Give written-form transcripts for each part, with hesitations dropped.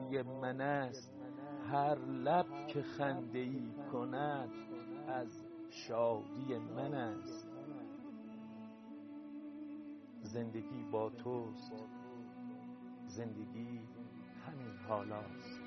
شادی من است، هر لب که خنده‌ای کند از شادی من است. زندگی با توست، زندگی همین حالاست.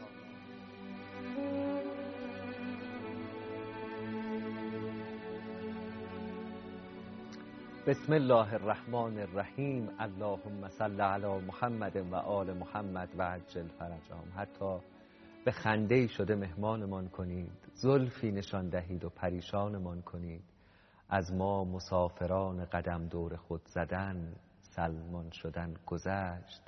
بسم الله الرحمن الرحیم. اللهم صل علی محمد و آل محمد و عجل فرجهم. حتی به خنده‌ای شده مهمانمان کنید، زلفی نشان دهید و پریشانمان کنید. از ما مسافران قدم دور خود زدن، سلمان شدن گذشت،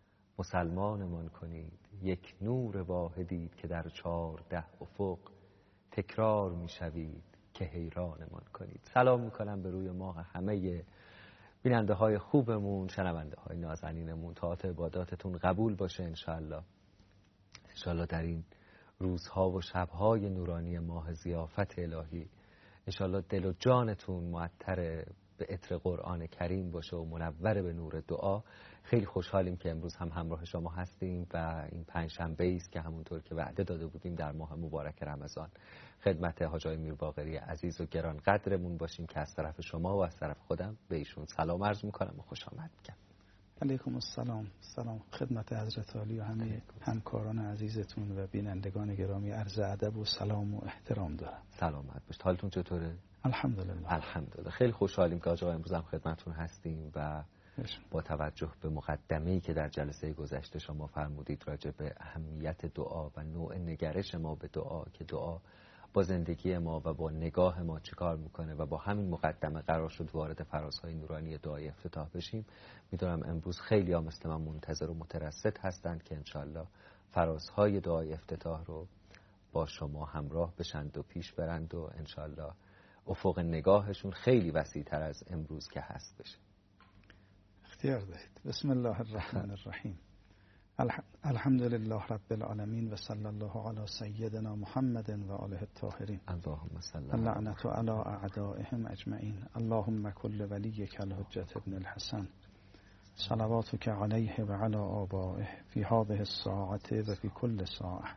مسلمانمان کنید. یک نور واحدید که در 14 افق تکرار میشوید که حیرانمان کنید. سلام میکنم به روی ماه همه بیننده های خوبمون، شنونده های نازنینمون. طاعت عباداتتون قبول باشه انشالله. انشالله در این روزها و شبهای نورانی ماه ضیافت الهی انشالله دل و جانتون معطر به عطر قرآن کریم باشه و منور به نور دعا. خیلی خوشحالیم که امروز هم همراه شما هستیم و این پنجشنبه است که همونطور که وعده داده بودیم در ماه مبارک رمضان خدمت حاج آقای میرباقری عزیز و گران قدرمون باشیم که از طرف شما و از طرف خودم به ایشون سلام عرض میکنم و خوش آمد میگم. علیکم السلام. سلام خدمت حضرت عالی و همه همکاران عزیزتون و بینندگان گرامی. عرض ادب و سلام و احترام دارم. سلامت باشید. حالتون چطوره؟ الحمدلله. الحمدلله. خیلی خوشحالیم که آقا امروز هم خدمتتون هستیم و با توجه به مقدمه‌ای که در جلسه گذشته شما فرمودید راجع به اهمیت دعا و نوع نگرش ما به دعا، که دعا با زندگی ما و با نگاه ما چیکار میکنه و با همین مقدمه قرار شد وارد فرازهای نورانی دعای افتتاح بشیم. میدونم امروز خیلی ها مثل من منتظر و مترصد هستند که انشالله فرازهای دعای افتتاح رو با شما همراه بشند و پیش برند و انشالله افق نگاهشون خیلی وسیع‌تر از امروز که هست بشه. اختیار دارید. بسم الله الرحمن الرحیم. الحمد لله رب العالمین و صلی الله علی سیدنا محمد و آله الطاهرین. اللهم صل اللعنة علی اعدائهم اجمعین. اللهم کل ولیک الحجة ابن الحسن صلواتک علیه و علی آبائه فی هذه الساعة و فی کل ساعة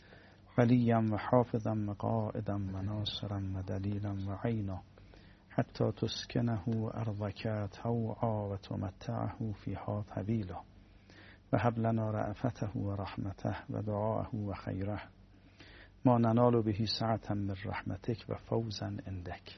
ولیا و حافظا و قائدا و ناصرا و دلیلا و عینا حتی تسکنه ارضک طوعا و تمتعه فیها طویلا و هب لنا رأفته و رحمته و دعاءه و خیره ما ننال به سعة من رحمتک و فوزا عندک.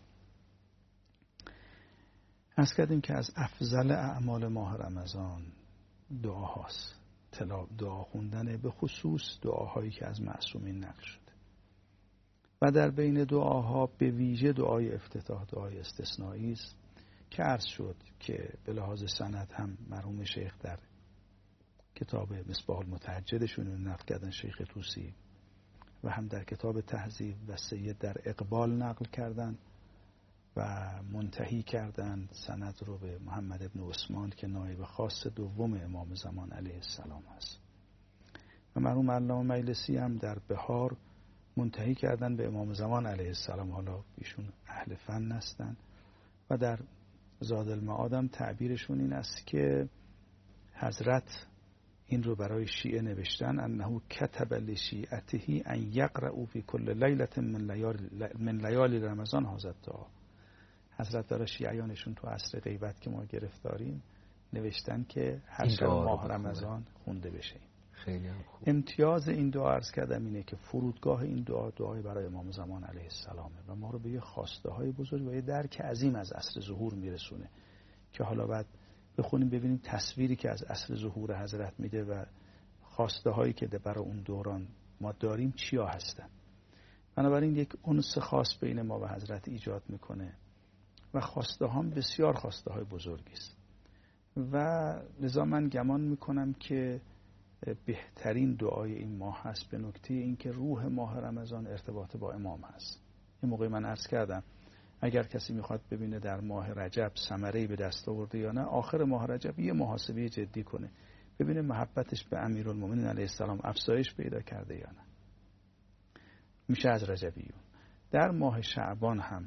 از کردیم که از افضل اعمال ماه رمضان دعاهاست. دعا خوندن، به خصوص دعاهایی که از معصومین نقل شده و در بین دعاها به ویژه دعای افتتاح دعای استثنایی است که عرض شد که به لحاظ سند هم مرحوم شیخ در کتاب مصباح المتهجدشون نقل کردن، شیخ طوسی، و هم در کتاب تهذیب و سید در اقبال نقل کردن و منتهی کردن سند رو به محمد ابن عثمان که نایب خاص دوم امام زمان علیه السلام است و مرحوم علامه مجلسی هم در بهار منتهی کردن به امام زمان علیه السلام. حالا ایشون اهل فن هستن و در زاد المعاد هم تعبیرشون این است که حضرت این رو برای شیعه نوشتن انه کتب لشیعته ان یقرأوا فی کل لیلة من لیالی رمضان هذا الدعا. حضرت برای شیعیانشون تو عصر غیبت که ما گرفتاریم نوشتن که هر شب ماه رمضان خونده بشه. خیلی هم خوب. امتیاز این دعا عرض کردم اینه که فرودگاه این دعا دعای برای امام زمان علیه السلامه و ما رو به یه خواسته های بزرگ و یه درک عظیم از عصر ظهور میرسونه که حالا بعد بخونیم ببینیم تصویری که از عصر ظهور حضرت میده و خواسته هایی که برای اون دوران ما داریم چیا هستن. بنابراین یک انس خاص بین ما و حضرت ایجاد میکنه و خواسته هم بسیار خواسته های بزرگی است و لذا من گمان میکنم که بهترین دعای این ماه هست به نکته این که روح ماه رمضان ارتباط با امام هست. این موقع من عرض کردم اگر کسی میخواد ببینه در ماه رجب ثمره‌ای به دست آورده یا نه، آخر ماه رجب یه محاسبه جدی کنه ببینه محبتش به امیرالمومنین علیه السلام افزایش پیدا کرده یا نه. میشه از رجبیون. در ماه شعبان هم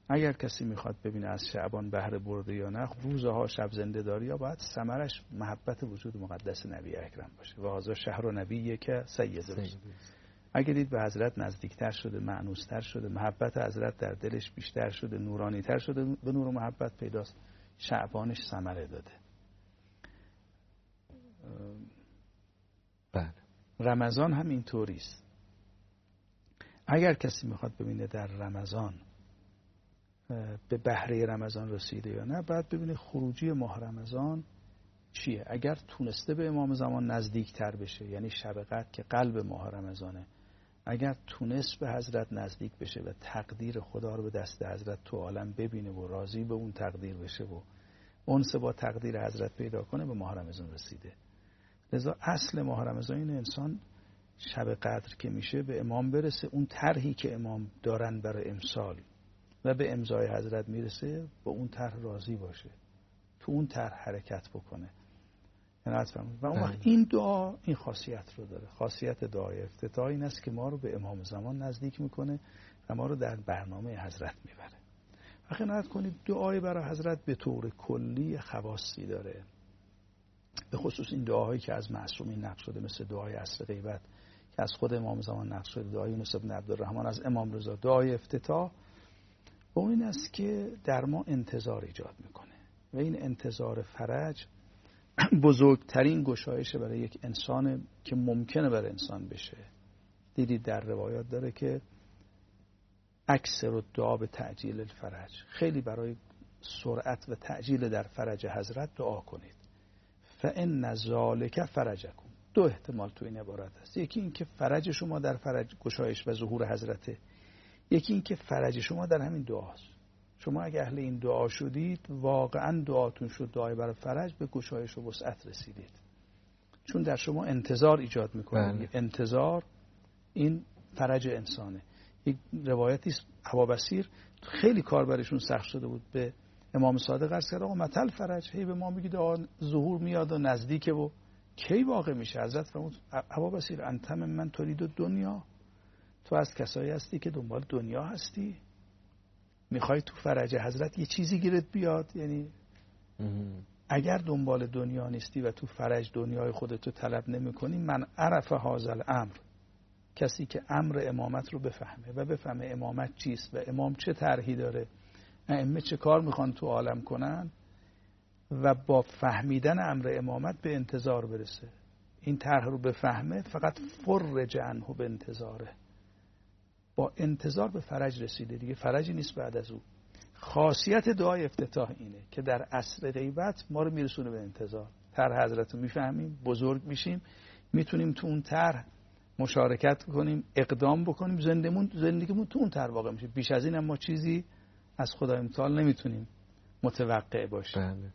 اگر کسی میخواد ببینه از شعبان بهره برده یا نه، روزها شب زنده داری یا باید ثمرش محبت وجود مقدس نبی اکرم باشه. و هذا شهر و نبی که سید روز. اگر دید به حضرت نزدیکتر شده، مأنوستر شده، محبت حضرت در دلش بیشتر شده، نورانیتر شده، به نور و محبت پیداست، شعبانش ثمره داده. بله. رمضان هم اینطوری است. اگر کسی میخواد ببینه در رمضان به بهره رمضان رسیده یا نه، باید ببینه خروجی ماه رمضان چیه. اگر تونسته به امام زمان نزدیک تر بشه، یعنی شب قدر که قلب ماه رمضانه، اگر تونست به حضرت نزدیک بشه و تقدیر خدا رو به دست حضرت تو عالم ببینه و راضی به اون تقدیر بشه و انس با تقدیر حضرت پیدا کنه، به ماه رمضان رسیده. لذا اصل ماه رمضان این انسان شب قدر که میشه به امام برسه، اون طرحی که امام دارن برای امسال و به امضای حضرت میرسه، با اون طرح راضی باشه، تو اون طرح حرکت بکنه. و اون وقت این دعا این خاصیت رو داره. خاصیت دعای افتتاح این است که ما رو به امام زمان نزدیک میکنه و ما رو در برنامه حضرت میبره. و خیانت کنید دعای برای حضرت به طور کلی خواصی داره، به خصوص این دعاهایی که از معصومین نقل شده، مثل دعای عصر غیبت که از خود امام زمان نقل شده، دعای یونس بن عبدالرحمن از امام رضا، دعای افتتاح، و این است که در ما انتظار ایجاد میکنه و این انتظار فرج بزرگترین گشایشه برای یک انسان که ممکنه برای انسان بشه. دیدید در روایات داره که اکثر الدعا به تعجیل الفرج، خیلی برای سرعت و تعجیل در فرج حضرت دعا کنید. فإن ذلک فرجکم. دو احتمال تو این عبارت هست. یکی این که فرج شما در فرج گشایش و ظهور حضرته، یکی این که فرج شما در همین دعاست. شما اگه اهل این دعا شدید، واقعا دعاتون شد دعای برای فرج، به گشایش و وسعت رسیدید، چون در شما انتظار ایجاد میکنه. انتظار این فرج انسانه. یک روایتی است ابا بصیر خیلی کار برشون سخت شده بود، به امام صادق عرض کرد آقا متل فرج، هی به ما میگید ظهور میاد و نزدیکه و کی واقع میشه؟ حضرت فرمود ابا بصیر انت من ترید دنیا، تو از کسایی هستی که دنبال دنیا هستی، میخوای تو فرج حضرت یه چیزی گیرت بیاد. یعنی اگر دنبال دنیا نیستی و تو فرج دنیای خودتو طلب نمی کنی، من عرف هذا الامر، کسی که امر امامت رو بفهمه و بفهمه امامت چیست و امام چه طرحی داره، ائمه چه کار میخوان تو عالم کنن، و با فهمیدن امر امامت به انتظار برسه، این طرح رو بفهمه، فقط فرج عنه به انتظاره، با انتظار به فرج رسیده دیگه، فرجی نیست بعد از او. خاصیت دعای افتتاح اینه که در عصر غیبت ما رو میرسونه به انتظار. طرح حضرت رو میفهمیم، بزرگ میشیم، میتونیم تو اون طرح مشارکت کنیم، اقدام بکنیم، زندگیمون تو اون طرح واقع میشه. بیش از این هم ما چیزی از خدای متعال نمیتونیم متوقع باشیم.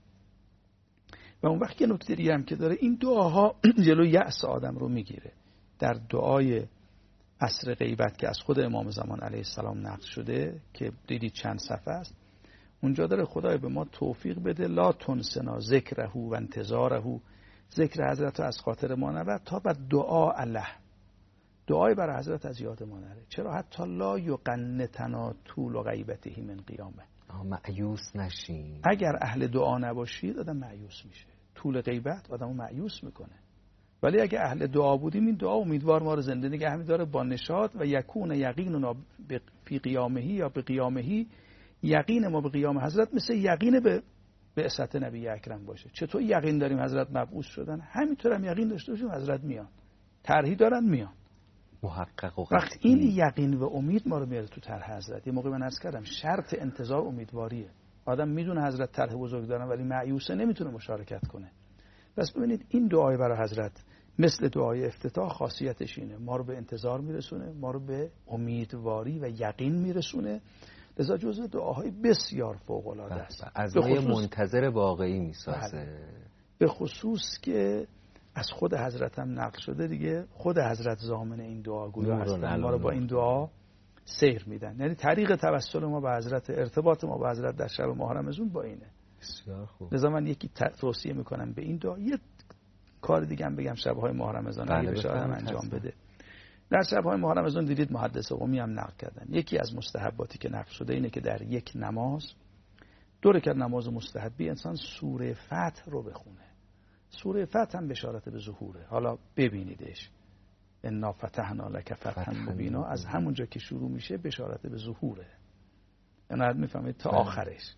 و اون وقت یه نکته دیگه هم که داره، این دعاها جلو یأس آدم رو میگیره. در دعای عصر غیبت که از خود امام زمان علیه السلام نقل شده که دیدید چند صفحه است، اونجا داره خدای به ما توفیق بده لا تنسنا ذکره و انتظاره، ذکر حضرت رو از خاطر ما نبر تا بعد دعا الله، دعای برای حضرت از یاد ما نره. چرا؟ حتی لا یقنتنا طول غیبته من قیامه، مایوس نشین. اگر اهل دعا نباشید آدم مایوس میشه، طول غیبت آدمو مایوس میکنه. ولی اگه اهل دعا بودیم، این دعا امیدوار ما رو زنده نگه می‌داره با نشاط و یکون یقیننا فی قیامه یا به قیامه، یقین ما به قیام حضرت مثل یقین به بعثت نبی اکرم باشه. چطور یقین داریم حضرت مبعوث شدن، همینطور هم یقین داشته باشیم حضرت میان، طرحی دارن میان، محقق و وقت این یقین و امید ما رو میاره تو طرح حضرت. یه موقع من عرض کردم شرط انتظار امیدواریه. آدم میدونه حضرت طرح بزرگ دارن ولی مایوسه، نمیتونه مشارکت کنه. پس ببینید این دعای برای حضرت مثل دعای افتتاح خاصیتش اینه، ما رو به انتظار میرسونه، ما رو به امیدواری و یقین میرسونه. لذا جزء دعاهای بسیار فوق العاده است، از ما منتظر واقعی میسازه. به خصوص که از خود حضرت هم نقل شده دیگه، خود حضرت ضامن این دعاگویا هستن، ما رو با این دعا سیر میدن. یعنی طریق توسل ما به حضرت، ارتباط ما با حضرت در شب ماه رمضان با اینه. بسیار خوب. لذا من یکی توصیه میکنم به این دعا. یه کار دیگه هم بگم شب‌های ماه رمضان اگه بشه آدم انجام بده. در شب‌های ماه رمضان دیدید محدث قمی هم نقل کردن یکی از مستحباتی که نقل شده اینه که در یک نماز 2 رکعت نماز مستحبی انسان سوره فتح رو بخونه. سوره فتح هم بشارت به ظهوره. حالا ببینیدش انا فتحنا لک فتحا مبینا، از همونجا که شروع میشه بشارت به ظهوره. یعنی میفهمید تا آخرش.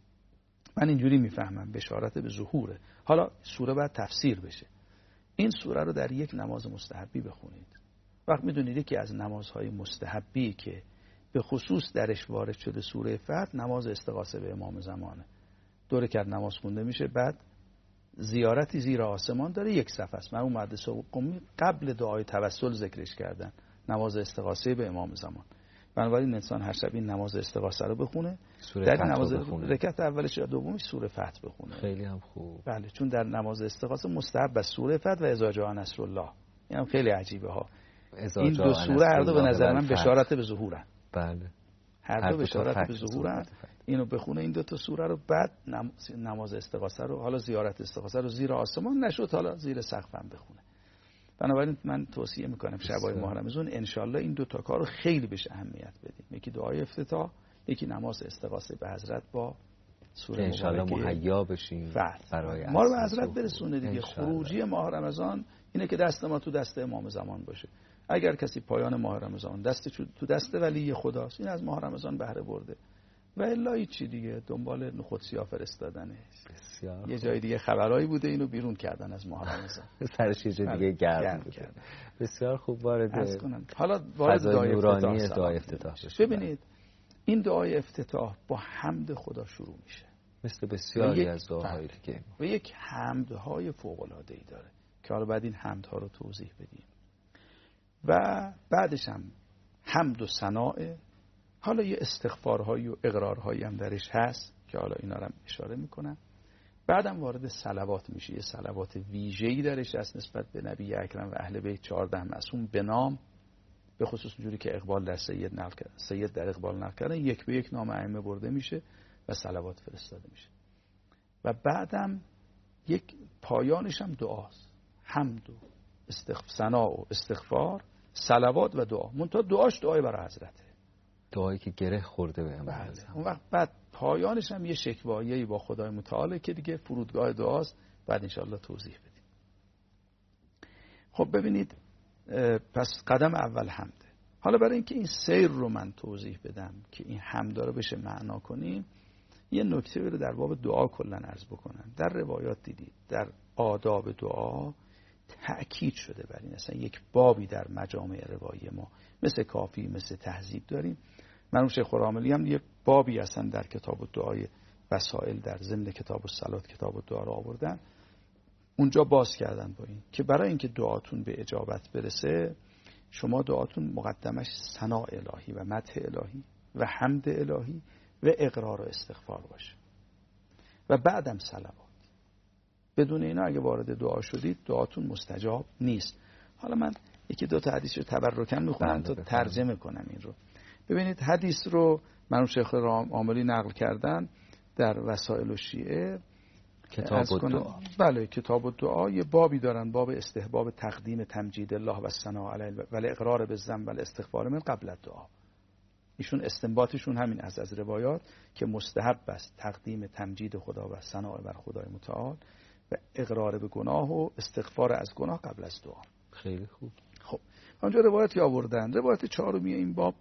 من اینجوری میفهمم بشارت به ظهوره. حالا سوره باید تفسیر بشه. این سوره رو در یک نماز مستحبی بخونید. وقت میدونید که از نمازهای مستحبی که به خصوص درش وارد شده سوره فتح نماز استغاثه به امام زمانه. 2 رکعت نماز خونده میشه، بعد زیارتی زیر آسمان داره، 1 صفحه است. مرحوم محدث قمی قبل دعای توسل ذکرش کردن، نماز استغاثه به امام زمان. بنابراین انسان هر شب این نماز استغاثه رو بخونه، در نماز رکعت اولش یا دومش سوره فتح بخونه. خیلی هم خوب. بله، چون در نماز استغاثه مستحب است سوره فتح و اذا جاء نصر الله. این هم خیلی عجیبه ها. این 2 سوره هر دو به نظر من بشارت به ظهورن. بله، هر دو بشارت به ظهورن. اینو بخونه این 2 تا سوره رو، بعد نماز استغاثه رو، حالا زیارت استغاثه رو زیر آسمان نشد، حالا زیر سقف هم بخونه. بنابراین من توصیه میکنم شبای ماه رمضان ان شاء الله این 2 تا کارو خیلی بهش اهمیت بدیم. یکی دعای افتتاح، یکی نماز استغاثه به حضرت با سوره ان شاء الله مهیا بشیم برای ما رو به حضرت برسونه دیگه. خروجی ماه رمضان اینه که دست ما تو دست امام زمان باشه. اگر کسی پایان ماه رمضان دست تو دست ولی خداست، این از ماه رمضان بهره برده. و الا هیچی دیگه، دنبال نخود سیاه فرستادنه. یه جای دیگه خبرایی بوده اینو بیرون کردن از ماه رمضان. سرش یه جای دیگه گرم کردن. بسیار خوب. وارد حالا وارد دعای افتتاح بشه. ببینید این دعای افتتاح با حمد خدا شروع میشه، مثل بسیاری از دعاهایی که و یک حمدهای فوق العاده ای داره که حالا بعد این حمدها رو توضیح بدیم. و بعدش هم حمد و ثناء. حالا یه استغفارهایی و اقرارهایی هم درش هست که حالا اینا رو هم اشاره میکنم. بعدم وارد صلوات میشه. یه صلوات ویژه‌ای درش هست نسبت به نبی اکرم و اهل بیت 14 معصوم به نام، به خصوص اونجوری که اقبال در سید در اقبال نقل کردن، 1 به 1 نام ائمه برده میشه و صلوات فرستاده میشه. و بعدم یک پایانش هم دعاست. حمد و ثنا و استغفار، صلوات و دعا. منتها دعاش دعای برای حضرته، دعایی که گره خورده به امام. اون وقت بعد پایانش هم یه شکوایه‌ای با خدای متعال که دیگه فرودگاه دعاست. بعد انشاءالله توضیح بدیم. خب ببینید، پس قدم اول حمده. حالا برای اینکه این سیر رو من توضیح بدم که این حمد رو بشه معنا کنیم، یه نکته رو در باب دعا کلا عرض بکنم. در روایات دیدید در آداب دعا تأکید شده بر این. اصلا یک بابی در مجامع روایی ما مثل کافی، مثل تهذیب داریم. مرحوم شیخ راملی هم یه بابی هستن در کتاب الدعای وسائل در ضمن کتاب الصلات کتاب الدعا رو آوردن. اونجا باز کردن با این که برای اینکه دعاتون به اجابت برسه، شما دعاتون مقدمش ثنا الهی و مدح الهی و حمد الهی و اقرار و استغفار باشه و بعدم صلوات. بدون اینا اگه وارد دعا شدید دعاتون مستجاب نیست. حالا من 1-2 تا حدیث رو تبرکاً میخونم تا ترجمه کنم این رو. ببینید حدیث رو مرحوم شیخ عاملی نقل کردن در وسائل الشیعه، کتاب الدعا. بله، کتاب الدعا. یه بابی دارن، باب استحباب تقدیم تمجید الله و ثنا علیه و اقرار بالذنب و الاستغفار من قبل الدعا. ایشون استنباطشون همین از روایات که مستحب است تقدیم تمجید خدا و ثنا بر خدای متعال و اقرار به گناه و استغفار از گناه قبل از دعا. خیلی خوب. خب اونجا روایتی آوردن. روایت 4 این باب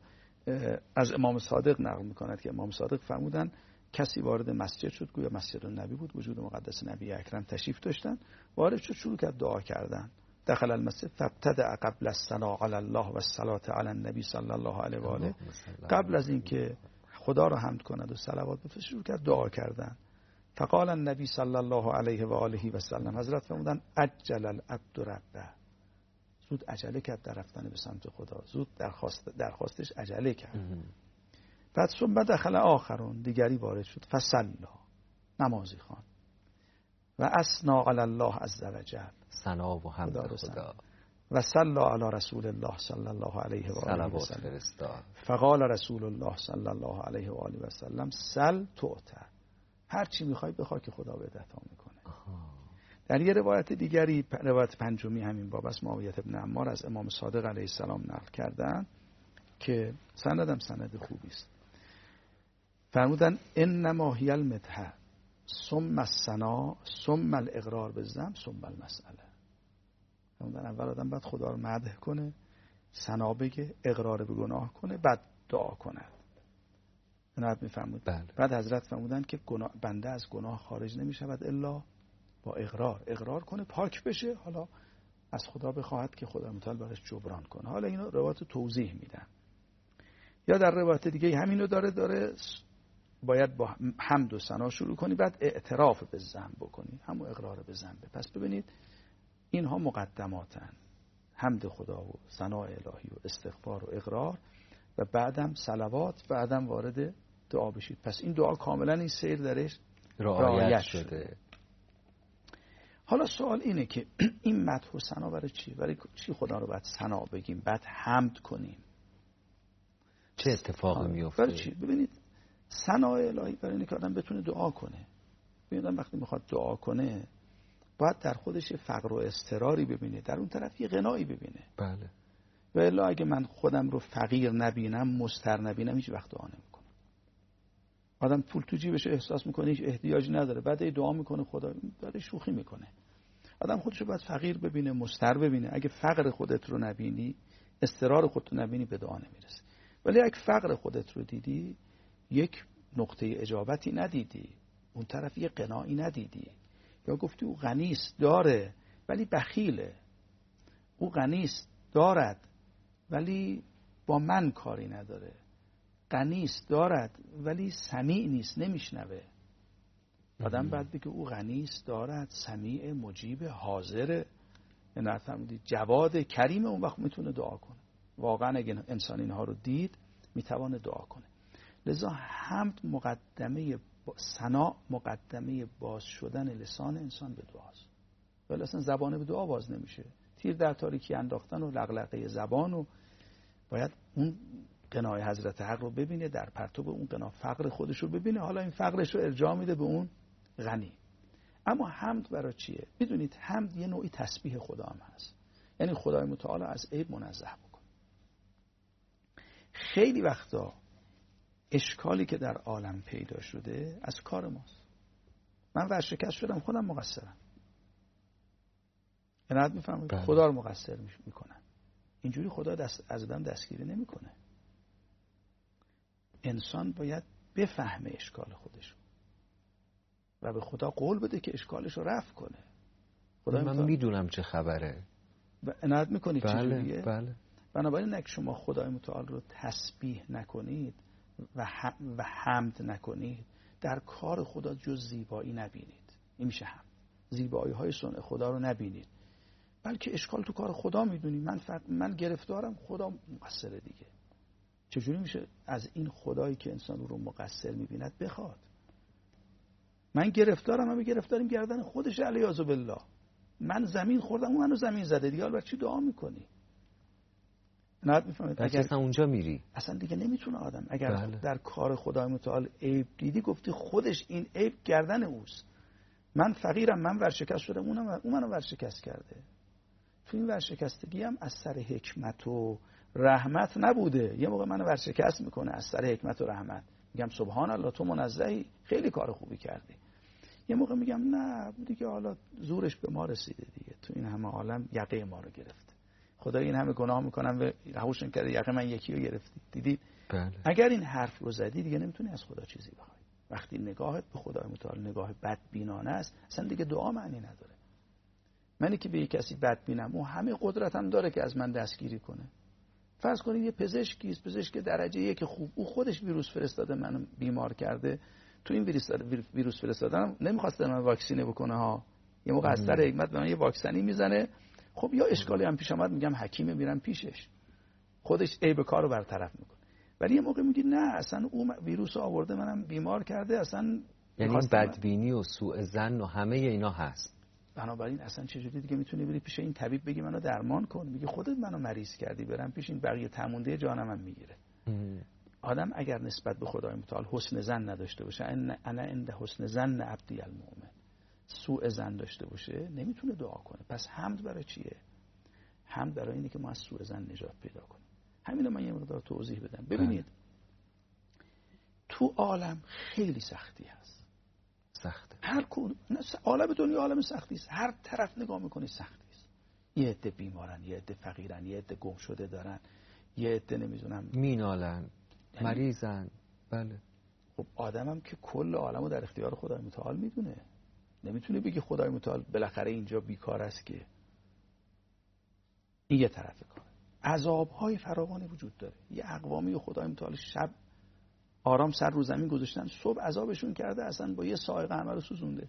از امام صادق نقل میکند که امام صادق فرمودن کسی وارد مسجد شد، گویا مسجد النبی بود، وجود مقدس نبی اکرم تشریف داشتن، وارد شد شروع کرد دعا کردن. دخل المسجد فابتدأ قبل الثناء علی الله و الصلاة علی النبی صلی الله علیه و آله. قبل از اینکه خدا را حمد کند و صلوات بفرستد شروع کرد دعا کردن. فقال النبی صلی الله علیه و آله و سلم، حضرت فرمودن عجل العبد ربه، زود عجله کرد در رفتن به سمت خدا، زود درخواستش عجله کرد. بعد ثم دخل آخرون، دیگری وارد شد، فصلا، نمازی خوان و اثنا علی الله عز وجل، ثنا و حمد خدا، و صلی علی رسول الله صلی الله علیه و آله و سلم. فقال رسول الله صلی الله علیه و آله و سلم سل تعطى، هر چی میخوای بخوای که خدا بدت میکنه. در یه روایت دیگری، روایت پنجمی همین باب است، معاویه بن عمار از امام صادق علیه السلام نقل کردن که سندم سند خوبی است. فرمودن انما هی المدح ثم الثنا ثم الاقرار بالذنب ثم المسئله. فرمودن اول آدم باید خدا رو مدح کنه، ثنا بگه، اقرار به گناه کنه، بعد دعا کند. عنایت می‌فرمود. بعد حضرت فرمودن که بنده از گناه خارج نمی‌شود الا با اقرار کنه، پاک بشه، حالا از خدا بخواهد که خدا متعال برش جبران کنه. حالا اینو روایت توضیح میدن. یا در روایت دیگه همینو داره باید با حمد و ثنا شروع کنی، بعد اعتراف به ذنب بکنی، همون اقرار به ذنب. پس ببینید اینها مقدماتن، حمد خدا و ثنا الهی و استغفار و اقرار، و بعدم صلوات، بعدم وارد دعا بشید. پس این دعا کاملا این سیر درش رعایت شده. حالا سوال اینه که این مدح و ثنا برای چیه؟ برای چی خدا رو باید ثنا بگیم، بعد حمد کنیم؟ چه اتفاقی میفته؟ برای چی؟ ببینید ثنا الهی برای اینه که آدم بتونه دعا کنه. ببینید وقتی میخواد دعا کنه باید در خودش فقر و اضطراری ببینه، در اون طرف یه غنایی ببینه. بله. و الا اگه من خودم رو فقیر نبینم، مضطر نبینم، هیچ وقت دعا نمیکنم. آدم پول تو جیبش احساس میکنه هیچ احتیاجی نداره، بعد دعا میکنه خدا داره شوخی میکنه. آدم خودش رو باید فقیر ببینه، مضطر ببینه. اگه فقر خودت رو نبینی، اضطرار خودت رو نبینی، به دعا نمیرسی. ولی اگه فقر خودت رو دیدی، یک نقطه اجابتی ندیدی، اون طرف یه قناعی ندیدی، یا گفتی او غنیست داره ولی بخیله، او غنیست دارد ولی با من کاری نداره، غنیست دارد ولی سمیع نیست، نمیشنوه. آدم بعد بگه او غنیست دارد، سمیع، مجیب، حاضر، جواد، کریم، اون وقت میتونه دعا کنه. واقعا اگه انسان اینها رو دید میتونه دعا کنه. لذا حمد مقدمه، ثنا مقدمه باز شدن لسان انسان به دعاست. ولی اصلا زبانه به دعا باز نمیشه. تیر در تاریکی انداختن و لغلقه زبان، و باید اون قنای حضرت حق رو ببینه، در پرتو اون قنا فقر خودش رو ببینه، حالا این فقرش رو ارجاع میده به اون غنی. اما حمد برای چیه؟ بدونید حمد یه نوعی تسبیح خدا هم هست، یعنی خدای متعال از عیب منزه بکن. خیلی وقتا اشکالی که در عالم پیدا شده از کار ماست. من ورشکست شدم، خودم مقصرم. عنایت میفهمید؟ خدا رو مقصر میکنن. اینجوری خدا از آدم دستگیری نمیکنه. انسان باید بفهمه اشکال خودش و به خدا قول بده که اشکالش رو رفع کنه. خدا من میدونم چه خبره. عنایت میکنید چجوریه؟ بله. بنابراین اگه شما خدای متعال رو تسبیح نکنید و حمد نکنید، در کار خدا جز زیبایی نبینید. این میشه حمد. زیبایی های صنع خدا رو نبینید، بلکه اشکال تو کار خدا میدونید. من گرفتارم، خدا مقصره دیگه. چجوری میشه از این خدایی که انسان رو مقصر میبیند بخواد؟ من گرفتارم، همه گرفتاریم گردن خودش، علیاذ بالله. من زمین خوردم، اون منو زمین زده دیگه، حالا چی دعا میکنی؟ نه میفهمید؟ اگر اصلا اونجا میری اصلا دیگه نمیتونه آدم. اگر در کار خدای متعال عیب دیدی، گفتی خودش این عیب گردن اوست. من فقیرم، من ورشکست شدم، اون منو ورشکست کرده. تو این ورشکستگی هم از سر حکمت و رحمت نبوده. یه موقع منو ورشکست میکنه از سر حکمت و رحمت، میگم سبحان الله تو منزهی، خیلی کار خوبی کردی. یه موقع میگم نه دیگه، حالا زورش به ما رسیده دیگه، تو این همه عالم یقه ما رو گرفته. خدا این همه گناه میکنم و رهاشون کرده، یقه من یکی رو گرفتی. دیدید؟ بله. اگر این حرف رو زدی دیگه نمیتونی از خدا چیزی بخوای. وقتی نگاهت به خدای متعال نگاه بدبینانه است، اصلا دیگه دعا معنی نداره. منی که به یک کسی بدبینم، اون همه قدرتم داره که از من دستگیری کنه. فرض کنید یه پزشک درجه 1 خوب، او خودش ویروس فرستاده منو بیمار کرده. تو این ویروس فرستادن نمیخواسته من واکسینه بکنه ها. یه موقع از سر حکمت به من یه واکسنی میزنه. خب یا اشکالی هم پیش اومد، میگم حکیم، میرم پیشش، خودش عیب کارو برطرف میکنه. ولی یه موقع میگی نه اصلا اون ویروس آورده منم بیمار کرده، اصلا یعنی بدبینی و سوء ظن و همه اینا هست. بنابراین اصلا چجوری دیگه میتونی بری پیش این طبیب بگی منو درمان کن؟ میگه خودت منو مریض کردی، برم پیش این بقیه تمونده جانم هم میگیره. آدم اگر نسبت به خدای متعال حسن ظن نداشته باشه، انا عند حسن ظن عبدی المؤمن، سوء ظن داشته باشه نمیتونه دعا کنه. پس حمد برای چیه؟ حمد برای اینه که ما از سوء ظن نجات پیدا کنیم. همین من یه مقدار توضیح بدم. ببینید تو عالم خیلی سختی هست. سخته. هر کدوم عالم دنیا عالم سختی است. هر طرف نگاه میکنی سختی است. یه عده بیمارن، یه عده فقیرن، یه عده گم شده دارن، یه عده نمیدونم مینالن، مریضن. بله. خب آدمم که کل عالمو در اختیار خدای متعال میدونه. نمیتونه بگی خدای متعال بالاخره اینجا بیکار است که. این یه طرف کار. عذاب‌های فراوانی وجود داره. یه اقوامی خدای متعال شب آرام سر رو زمین گذاشتن، صبح عذابشون کرده، اصلا با یه صاعقه همه رو سوزونده.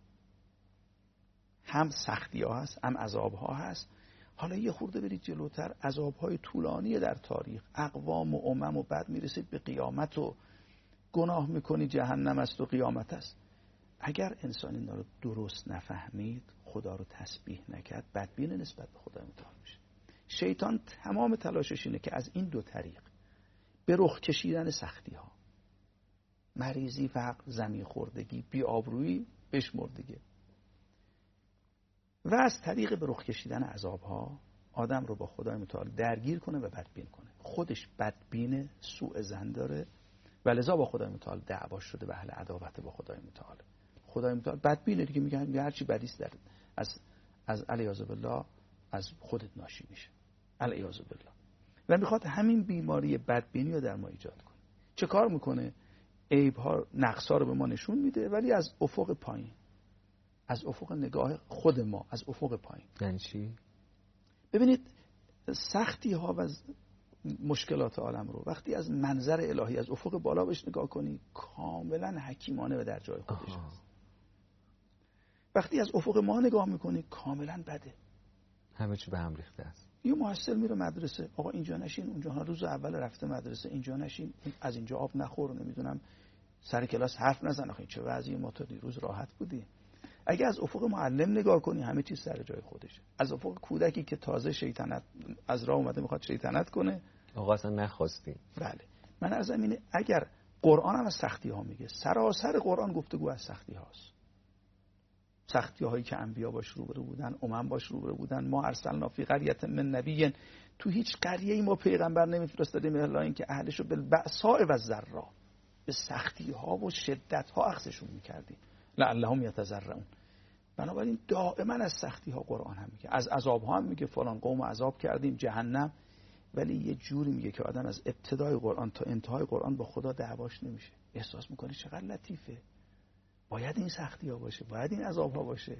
هم سختی‌ها هست، هم عذاب‌ها هست. حالا یه خورده برید جلوتر، عذاب‌های طولانی در تاریخ، اقوام و امم و بعد میرسید به قیامت و گناه میکنی جهنم است و قیامت است. اگر انسان اینا رو درست نفهمید، خدا رو تسبیح نکرد، بدبین نسبت به خدا متعال میشه. شیطان تمام تلاشش اینه که از این دو طریق به رخ کشیدن سختی ها، مریضی، فقر، زمین خوردگی، بی‌آبرویی، بشمردگی، و از طریق به رخ کشیدن عذاب ها آدم رو با خدای متعال درگیر کنه و بدبین کنه. خودش بدبین، سوء ظن داره و لذا با خدای متعال دعوا شده و اهل عداوت با خدای متعال. خدای متعال بدبینه دیگه، میگن هر چی بدیست در از الیاذ بالله از خودت ناشی میشه، الیاذ بالله، و میخواد همین بیماری بدبینی رو در ما ایجاد کنه. چه کار میکنه؟ عیب ها، نقص ها رو به ما نشون میده، ولی از افق پایین، از افق نگاه خود ما، از افق پایین. یعنی چی؟ ببینید سختی ها و مشکلات عالم رو وقتی از منظر الهی، از افق بالا بهش نگاه کنی، کاملا حکیمانه و در جای خودش هست. وقتی از افق ما نگاه میکنی کاملا بده، همه چی به هم ریخته است. یه محصل میره مدرسه، آقا اینجا نشین، اونجا روز اول رفته مدرسه، اینجا نشین، از اینجا آب نخور، نمیدونم سر کلاس حرف نزن، آخه چه وضعی، ما تا دیروز راحت بودیم. اگه از افق معلم نگاه کنی همه چیز سر جای خودشه. از افق کودکی که تازه شیطنت از راه اومده میخواد شیطنت کنه، آقا اصلا نخواستیم. بله. من عرضم اینه اگر قرآن هم از سختی ها میگه، سراسر قرآن گفتگو از سختی هاست. سختی هایی که انبیا باش روبرو بودن، امم باش روبرو بودن. ما ارسلنا فی قریة من نبی، تو هیچ قریه‌ای ما پیغمبر نمیفرستادیم الا اینکه اهلشو بالبأساء و الضراء، به سختی ها و شدت ها اخذشون میکردیم لعلهم یتضرعون. بنابراین دائما از سختی ها قرآن هم میگه، از عذاب ها هم میگه، فلان قوم عذاب کردیم، جهنم، ولی یه جوری میگه که آدم از ابتدای قرآن تا انتهای قرآن با خدا دعواش نمیشه. احساس میکنه چقدر لطیفه، باید این سختی ها باشه، باید این عذاب ها باشه.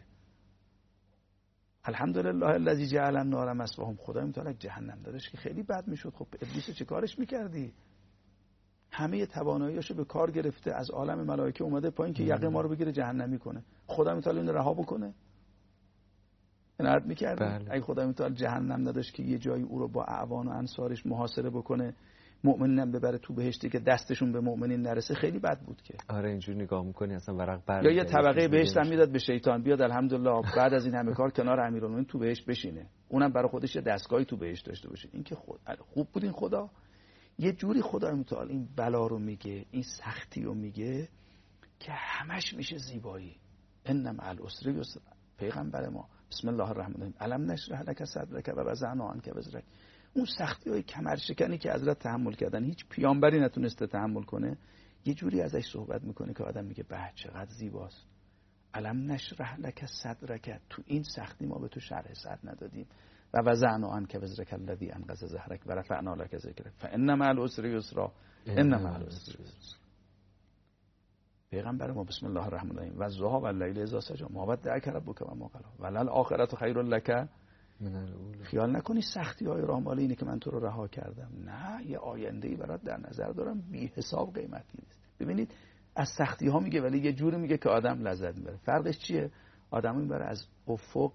الحمدلله الذی جعل النار مثواهم. خدا میتونه جهنم دادش که خیلی بد میشد. خب ابلیس چه کارش میکردی؟ همه تواناییاشو به کار گرفته، از عالم ملائکه اومده پایین که یقه ما رو بگیره جهنمی کنه. خدا میتونه اینو رها بکنه؟ عنایت میکرد؟ اگه خدا میتونه جهنم نداشت که یه جایی او رو با اعوان و انصارش محاصره بکنه، مؤمنین ببره تو بهشتی که دستشون به مؤمنین نرسه، خیلی بد بود که. آره اینجوری نگاه میکنی اصلا ورق بر یا یه طبقه بهشت هم میداد به شیطان، بیاد الحمدلله بعد از این همه کار کنار امیرالمومنین تو بهشت بشینه، اونم برای خودش یه دستگاهی تو بهشت داشته باشه. این که خوب بود این خدا. یه جوری خدای متعال این بلا رو میگه، این سختی رو میگه که همش میشه زیبایی. ان مع العسر یسرا. پیغمبر ما بسم الله الرحمن الرحیم الم نشرح لک صدرک و وضعنا عنک وزرک. اون سختی‌های کمرشکنی که حضرت تحمل کردن هیچ پیامبری نتونسته تحمل کنه، یه جوری ازش صحبت میکنه که آدم میگه به چقدر زیباست. الم نشرح لک صدرک، تو این سختی ما به تو شرح صدر ندادیم. و وضعنا عنک وزرک الذی انقض ظهرک و رفعنا لک ذکرک فان مع العسر یسرا ان مع العسر یسرا. پیغمبر ما بسم الله الرحمن الرحیم و الضحی و اللیل اذا سجی ما ودعک ربک و ما قلی وللآخرة خیر لک. خیال نکنی سختی های راه اینه که من تو رو رها کردم. نه، یه آینده‌ای برات در نظر دارم بی حساب قیمتی نیست. ببینید از سختی ها میگه ولی یه جوری میگه که آدم لذت میبره. فرقش چیه؟ آدم میبره از افق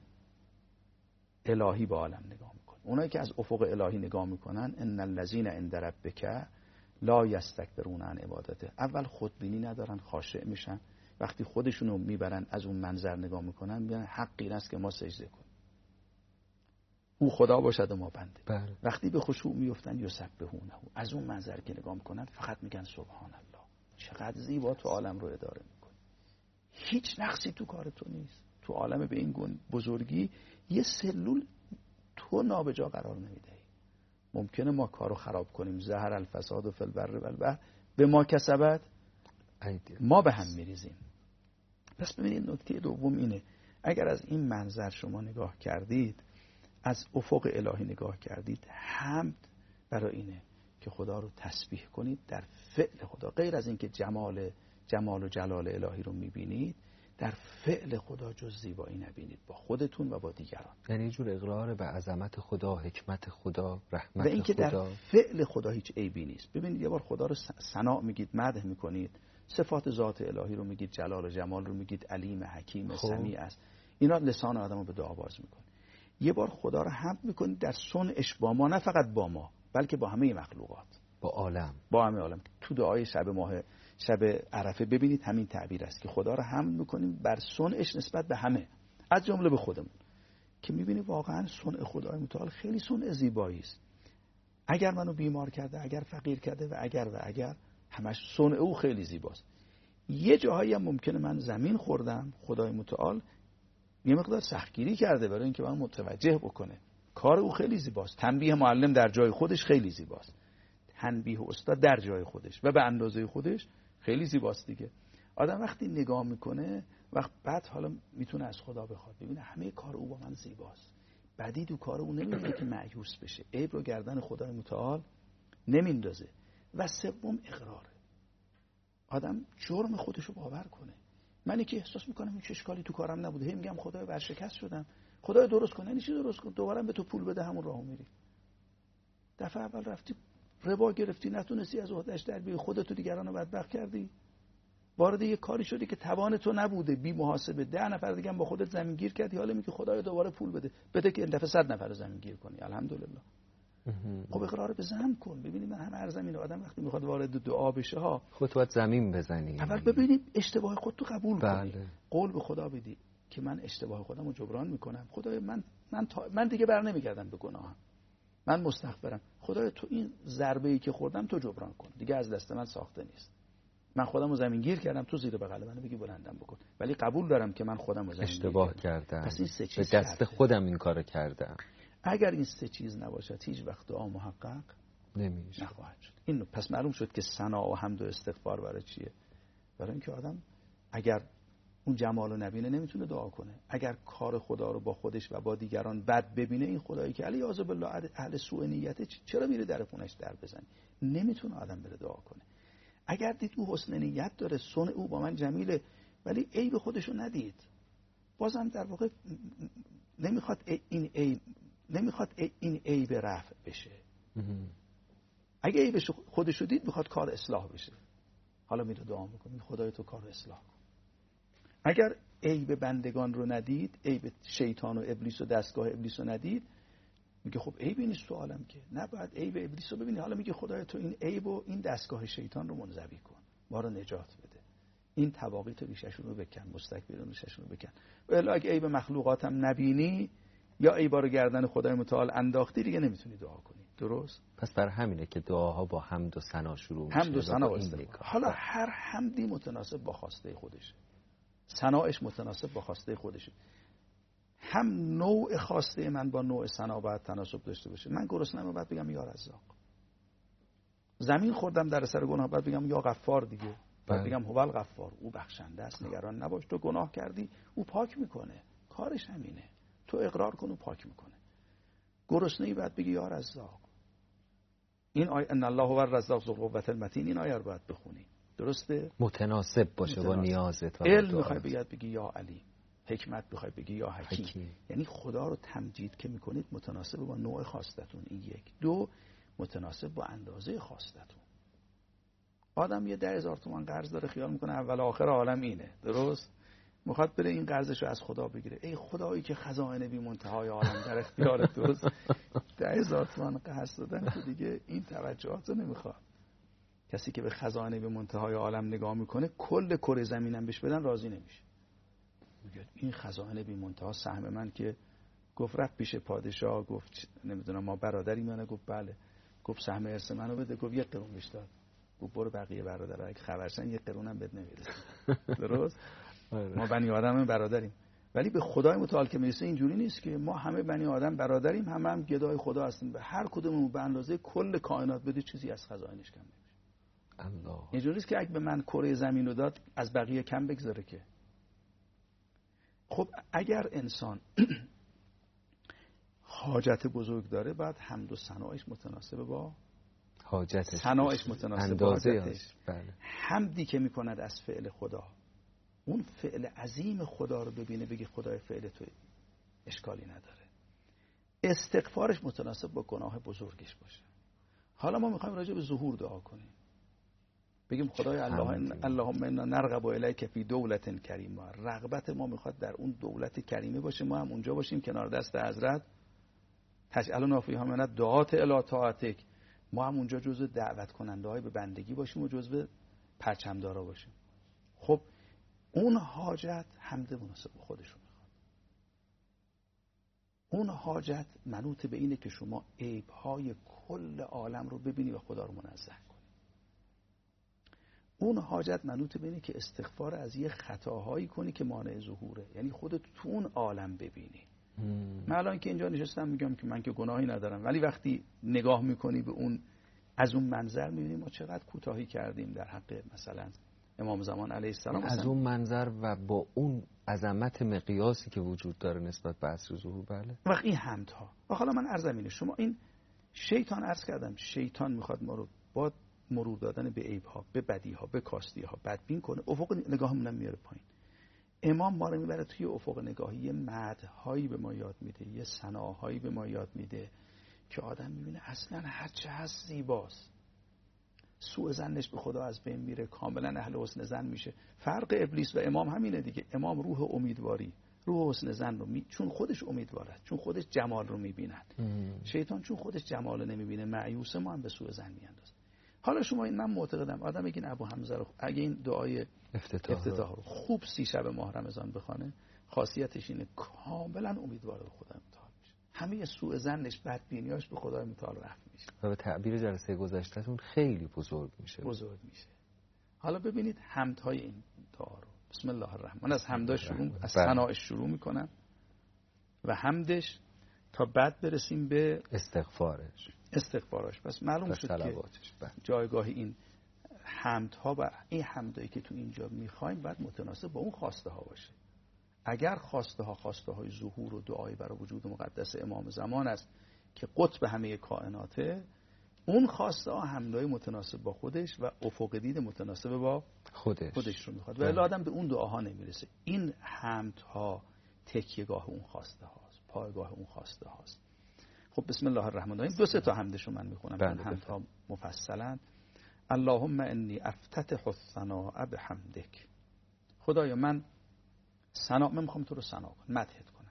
الهی به عالم نگاه میکنه. اونایی که از افق الهی نگاه میکنن ان الذین عند ربک لا یستکبرون عن عبادته، اول خودبینی ندارن، خاشع میشن. وقتی خودشونو میبرن از اون منظر نگاه میکنن، میگن حق این است که ما سجده کنیم، او خدا باشد و ما بنده. بله. وقتی به خشوع میفتن یسبحونه، از اون منظر که نگاه میکنن فقط میگن سبحان الله. چقدر زیبا تو عالم رو اداره میکنه. هیچ نقصی تو کار تو نیست. تو عالم به این بزرگی یه سلول تو نابجا قرار نمیدهی. ممکنه ما کارو خراب کنیم، ظهر الفساد و فی البر و البحر به ما کسبت، ما به هم میریزیم. پس ببینید نکته دوم اینه، اگر از این منظر شما نگاه کردید، از افق الهی نگاه کردید، حمد برای اینه که خدا رو تسبیح کنید در فعل خدا. غیر از اینکه جمال و جلال الهی رو میبینید، در فعل خدا جز زیبایی نبینید با خودتون و با دیگران. یعنی یه جور اقرار به عظمت خدا، حکمت خدا، رحمت و اینکه خدا. در فعل خدا هیچ عیبی نیست. ببینید یه بار خدا رو ثنا میگید، مدح میکنید، صفات ذات الهی رو میگید، جلال و جمال رو میگید، علیم، حکیم، سمیع است. اینا لسان آدمو به دعا باز میکنه. یه بار خدا رو حمد میکنید در صنعش با ما، نه فقط با ما بلکه با همه مخلوقات، با عالم، با همه عالم. تو دعای شب عرفه ببینید همین تعبیر است که خدا رو حمد میکنیم بر صنعش نسبت به همه، از جمله به خودمون، که میبینی واقعا صنع خدای متعال خیلی صنع زیبایی است. اگر منو بیمار کرده، اگر فقیر کرده و اگر همش صنع او خیلی زیباست. یه جاهایی هم ممکنه من زمین خوردم، خدای متعال یه مقدار سختگیری کرده برای اینکه من متوجه بکنه. کار او خیلی زیباست. تنبیه معلم در جای خودش خیلی زیباست، تنبیه استاد در جای خودش و به اندازه خودش خیلی زیباست دیگه. آدم وقتی نگاه میکنه وقت بعد حالا میتونه از خدا بخواد، ببینه همه کار او با من زیباست، بدی تو کار او نمیبینه که مایوس بشه، عیب رو گردن خدای متعال نمیندازه. و سوم اقراره، آدم جرم خودشو باور کنه. منی که احساس میکنم هیچ اشکالی تو کارم نبوده، هی میگم خدای ورشکست شدم، خدای درست کن. یعنی چی درست کن؟ دوباره به تو پول بده، همون راهو میری. دفعه اول رفتی ربا گرفتی، نتونستی از عهده‌اش در بیای، خودت و دیگران رو بدبخت کردی، وارد یه کاری شدی که توان تو نبوده، بی محاسبه 10 نفر دیگه هم با خودت زمین گیر کردی، حالا میگی خدایا دوباره پول بده که این دفعه 100 نفر رو زمین گیر کنی. الحمدلله. خب اقرار به ذنب کن. ببینید من هر زمین آدم وقتی میخواد وارد دعا بشه ها، خودت باید زمین بزنی. اول ببینید اشتباه خودتو قبول بله. کنی، قول به خدا بدی که من اشتباه خودمو جبران میکنم. خدایا من دیگه بر نمیگردم به گناهم، من مستغفرم. خدایا تو این ضربه‌ای که خوردم تو جبران کن، دیگه از دست من ساخته نیست. من خودمو زمین گیر کردم، تو زیر بغل منو بگی بلندم بکن، ولی قبول دارم که من خودمو زمین اشتباه کردم. پس این سه چیز به دست خودم این کارو کردم. اگر این سه چیز نباشد هیچ وقت دعا محقق نمیشه، نخواهد شد. این پس معلوم شد که ثنا و حمد و استغفار برای چیه؟ برای اینکه آدم اگر اون جمال رو نبینه نمیتونه دعا کنه. اگر کار خدا رو با خودش و با دیگران بد ببینه، این خدایی که علی اعوذ بالله اهل سوء نیته، چرا میره در خونش در بزنی؟ نمیتونه آدم بره دعا کنه. اگر دید او حسن نیت داره، صنع او با من جمیله، ولی عیب خودشو ندید، بازم در واقع نمیخواد این عیب رفع بشه. اگه عیب خودشو دید میخواد کار اصلاح بشه، حالا میره دعا میکنه خدای تو کار اصلاح کن. اگر عیب بندگان رو ندید، عیب شیطان و ابلیس و دستگاه ابلیس رو ندید، میگه خب عیبی نیست تو عالم که، نباید عیب ابلیس رو ببینی. حالا میگه خدای تو این عیب و این دستگاه شیطان رو منزوی کن، ما رو نجات بده، این تواقیت ریششون رو بکن، مستکبرین ریششون رو بکن. ولی اگه عیب مخلوقاتم نبینی یا عیبا رو گردن خدای متعال انداختی، دیگه نمیتونی دعا کنی. درست؟ پس برای همینه که دعاها با حمد و ثنا شروع میشه. حمد و ثنا است. حالا هر حمدی متناسب با خواسته خودشه، ثناش متناسب با خواسته خودشه. هم نوع خواسته من با نوع ثنا باید تناسب داشته باشه. من گرسنه‌ام بعد بگم یا رزاق، زمین خوردم در سر گناه بعد بگم یا غفار دیگه، بعد بگم هو الغفار، او بخشنده است، نگران نباش، تو گناه کردی او پاک میکنه، کارش همینه، تو اقرار کن او پاک میکنه. گرسنه‌ای بعد بگی یا رزاق. این آیه ان الله هو الرزاق ذو القوة المتین، این آیه رو باید بخونی. درسته؟ متناسب باشه با نیازت. علم میخوای بگی یا علیم، حکمت میخوای بگی یا حکیم. یعنی خدا رو تمجید که میکنید متناسب با نوع خواستتون. این یک. دو، متناسب با اندازه خواستتون. آدم یه 10,000 تومان قرض داره، خیال میکنه اول آخر عالم اینه. درست؟ میخواد بره این قرضش رو از خدا بگیره. ای خدایی که خزائن بی منتهای عالم در اختیارت. درست؟ 10,000 تومان قرض دادن که دیگه این توجهات رو نمیخواد. کسی که به خزائن بی منتهای عالم نگاه میکنه، کل کره زمینم بهش بدن راضی نمیشه. میگه این خزائن بی منتها سهم من که. گفت رفت پیش پادشاه، گفت نمیدونم ما برادری منه، گفت بله. گفت سهم ارث منو بده. گفت 1 قرون بهش داد. گفت برو بقیه برادرها اگه خبرشن 1 قرون هم بد نمیرسه. درست؟ ما بنی آدم برادریم، ولی به خدای متعال که میرسه اینجوری نیست که ما همه بنی آدم برادریم، هم گدای خدا هستیم، به هر کدوممون به اندازه کل کائنات بده چیزی از خزائنش کم نمیشه. الله. اینجوری نیست که اگه به من کره زمین رو داد از بقیه کم بگذاره که. خب اگر انسان حاجت بزرگ داره، بعد حمد و ثنایش متناسب با حاجتش، ثنایش متناسب با حاجتش. بله. حمدی که میکند از فعل خدا، اون فعل عظیم خدا رو ببینه بگه خدای فعل تو اشکالی نداره. استغفارش متناسب با گناه بزرگش باشه. حالا ما میخوایم راجع به ظهور دعا کنیم، بگیم خدای اللهم انا نرغب الیک فی دولت کریمه. رغبت ما میخواد در اون دولت کریمه باشه، ما هم اونجا باشیم کنار دست حضرت. تجعلنا فیها من الدعاة الی طاعتک، ما هم اونجا جزو دعوت کننده های به بندگی باشیم و جزو پرچمدارا باشیم. خب اون حاجت حمد مناسب به خودش رو میخواد. اون حاجت منوط به اینه که شما عیب‌های کل عالم رو ببینی و خدا رو منزه کنی. اون حاجت منوط به اینه که استغفار از یه خطاهایی کنی که مانع ظهوره، یعنی خودت تو اون عالم ببینی. من الان که اینجا نشستم میگم که من که گناهی ندارم، ولی وقتی نگاه میکنی به اون، از اون منظر میبینی ما چقدر کوتاهی کردیم در حق مثلا امام زمان علیه السلام. از اون منظر و با اون عظمت مقیاسی که وجود داره نسبت به عصر ظهور. بله. وقت این حمدها و حالا من عرضم اینه، شما این شیطان، عرض کردم شیطان میخواد ما رو با مرور دادن به عیبها، به بدیها، به کاستیها بدبین کنه، افق نگاهمون میاره پایین. امام ما رو میبره توی افق نگاهی، یه مدح‌هایی به ما یاد میده، یه ثناهایی به ما یاد میده که آدم میبینه اصلا هر چه هست زیباست. سوء ظنش به خدا از بین میره، کاملا اهل حسن ظن میشه. فرق ابلیس و امام همینه دیگه. امام روح امیدواری، روح حسن ظن رو چون خودش امیدواره، چون خودش جمال رو میبیند. شیطان چون خودش جمال رو نمیبینه مایوس، ما هم به سوء ظن میاندازه. حالا شما این، من معتقدم آدم اگه این ابو حمزه رو، اگه این دعای افتتاح رو خوب 30 شب ماه رمضان بخونه، خاصیتش اینه کاملا امیدوار به خدا متعال میشه، همه سوء ظنش، بدبینیاش به خدای متعال رفع میشه و به تعبیر جلسه گذشتهتون خیلی بزرگ میشه. حالا ببینید حمدهای این دعا رو. بسم الله الرحمن، از حمداش شروع، از ثناش شروع میکنم و حمدش تا بعد برسیم به استغفارش. پس معلوم شد که جایگاه این حمدها و این حمدایی که تو اینجا میخوایم باید متناسب با اون خواسته ها باشه. اگر خواسته های ظهور و دعایی برای وجود مقدس امام زمان است که قطب همه کائناته، اون خواسته ها حمدای متناسب با خودش و افق دید متناسب با خودش رو میخواد و الا آدم به اون دعاها نمیرسه. این حمدها تکیهگاه اون خواسته هاست، پایگاه اون خواسته هاست. خب بسم الله الرحمن الرحیم. 2 تا حمدشو من میخونم، من حمدها مفصلا. اللهم انی افتتح الثناء بحمدک. خدایا من میخوام تو رو ثنا کنم، مدحت کنم.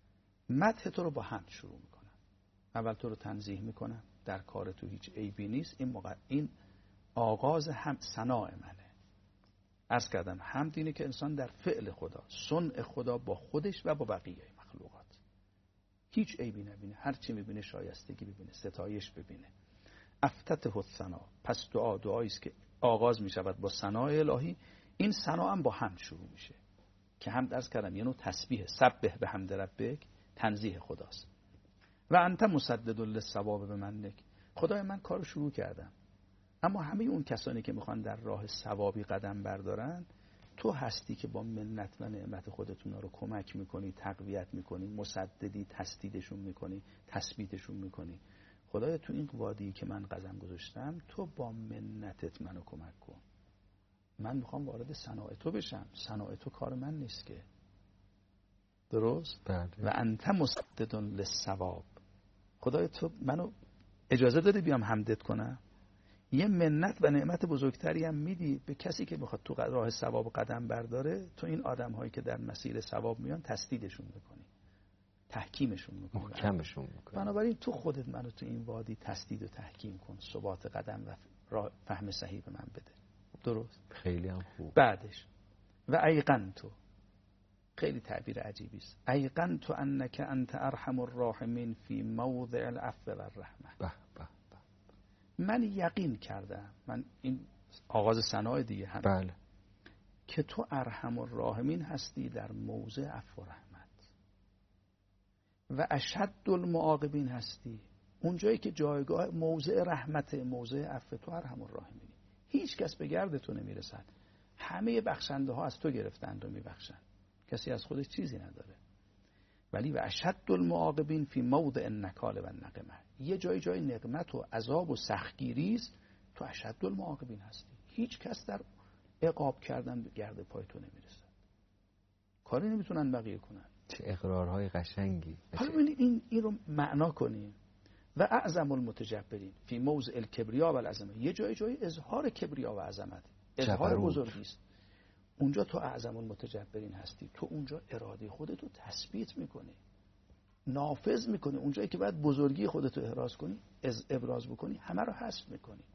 مدح تو رو با حمد شروع میکنم. اول تو رو تنزیه میکنم، در کار تو هیچ عیبی نیست. این آغاز هم ثناء منه. عرض کردم حمد اینه که انسان در فعل خدا، صنع خدا با خودش و با بقیه مخلوقات هیچ عیبی نبینه، هر چی میبینه شایستگی ببینه، ستایش ببینه. افتتح الثنا، پس دعایی است که آغاز میشود با ثنای الهی. این ثنا هم با حمد شروع میشه که حمد عرض کردم یه نوع تسبیح، سبح بحمد ربک، تنزیه خداست. و انت مسدد للثواب بمنک. خدای من کارو شروع کردم، اما همه اون کسانی که میخوان در راه ثوابی قدم بردارن، تو هستی که با منت و نعمت خودتون رو کمک میکنی، تقویت میکنی، مسددی، تسدیدشون میکنی، تثبیتشون میکنی. خدایا تو این وادی که من قدم گذاشتم، تو با منتت منو کمک کن. من میخوام وارد صناعت تو بشم، صناعت تو کار من نیست که. درست؟ بله. و انت مسدد للثواب. خدایا تو منو اجازه دادی بیام حمدت کنم، یه منت و نعمت بزرگتری هم میدی به کسی که میخواد تو راه ثواب قدم برداره. تو این آدم هایی که در مسیر ثواب میان تسدیدشون میکنی، تحکیمشون میکنی، محکمشون میکنی. بنابراین تو خودت منو تو این وادی تسدید و تحکیم کن، ثبات قدم و فهم صحیح به من بده. درست؟ خیلی هم خوب. بعدش و ایقنتو، خیلی تعبیر عجیبی است. ایقنتو انک انت ارحم الراحمین فی موضع العفو والرحمه. من یقین کردم، من این آغاز ثنای دیگه هم. بله. که تو ارحم الراحمین هستی در موضع عفو و رحمت و اشد المعاقبین هستی اونجایی که جایگاه موضع رحمت، موضع عفو، تو ارحم الراحمینی. هیچ کس به گرد تو نمیرسد. همه بخشنده ها از تو گرفتند و میبخشند. کسی از خودش چیزی نداره. ولی و اشد المعاقبین فی موضع النکال و النقمه، یه جای نقمت و عذاب و سختگیری است، تو اشد المعاقبین هستی. هیچ کس در عقاب کردن به گرد پای تو نمیرسد. کاری نمیتونن بقیه کنن. چه اقرارهای قشنگی. حالا ببینید این رو معنا کنیم. و اعظم المتجبرین فی موضع الکبریا و العظمه، یه جای اظهار کبریا و عظمت، اظهار بزرگی است. اونجا تو اعظم المتجبرین هستی. تو اونجا اراده خودتو تثبیت میکنی، نافذ میکنی. اونجایی که باید بزرگی خودتو ابراز بکنی، همه رو حذف میکنی.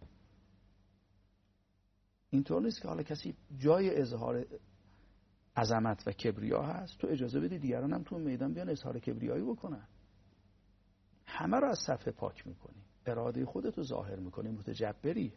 اینطور نیست که حالا کسی جای اظهار عظمت و کبریا هست، تو اجازه بدی دیگران هم تو میدان بیان اظهار کبریایی بکنن. همه رو از صفحه پاک میکنی، اراده خودتو ظاهر میکنی، متجبری.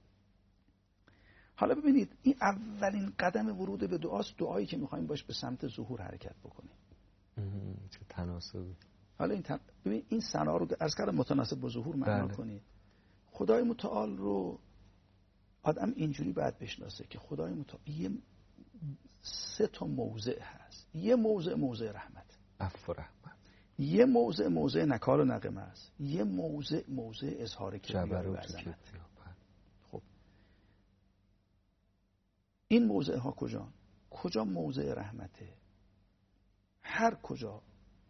حالا ببینید این اولین قدم ورود به دعاست، دعایی که میخوایم باش به سمت ظهور حرکت بکنیم. چه تناسبی. حالا ببین این ثنا رو عرض کردم متناسب با ظهور معنا کنید. خدای متعال رو آدم اینجوری باید بشناسه که خدای متعال یه 3 تا موضع هست. یه موضع رحمت، عفو و رحمت. یه موضع نکال و نقمه است. یه موضع اظهار کبریایی و عظمت. خب این موضع ها کجا موضع رحمته؟ هر کجا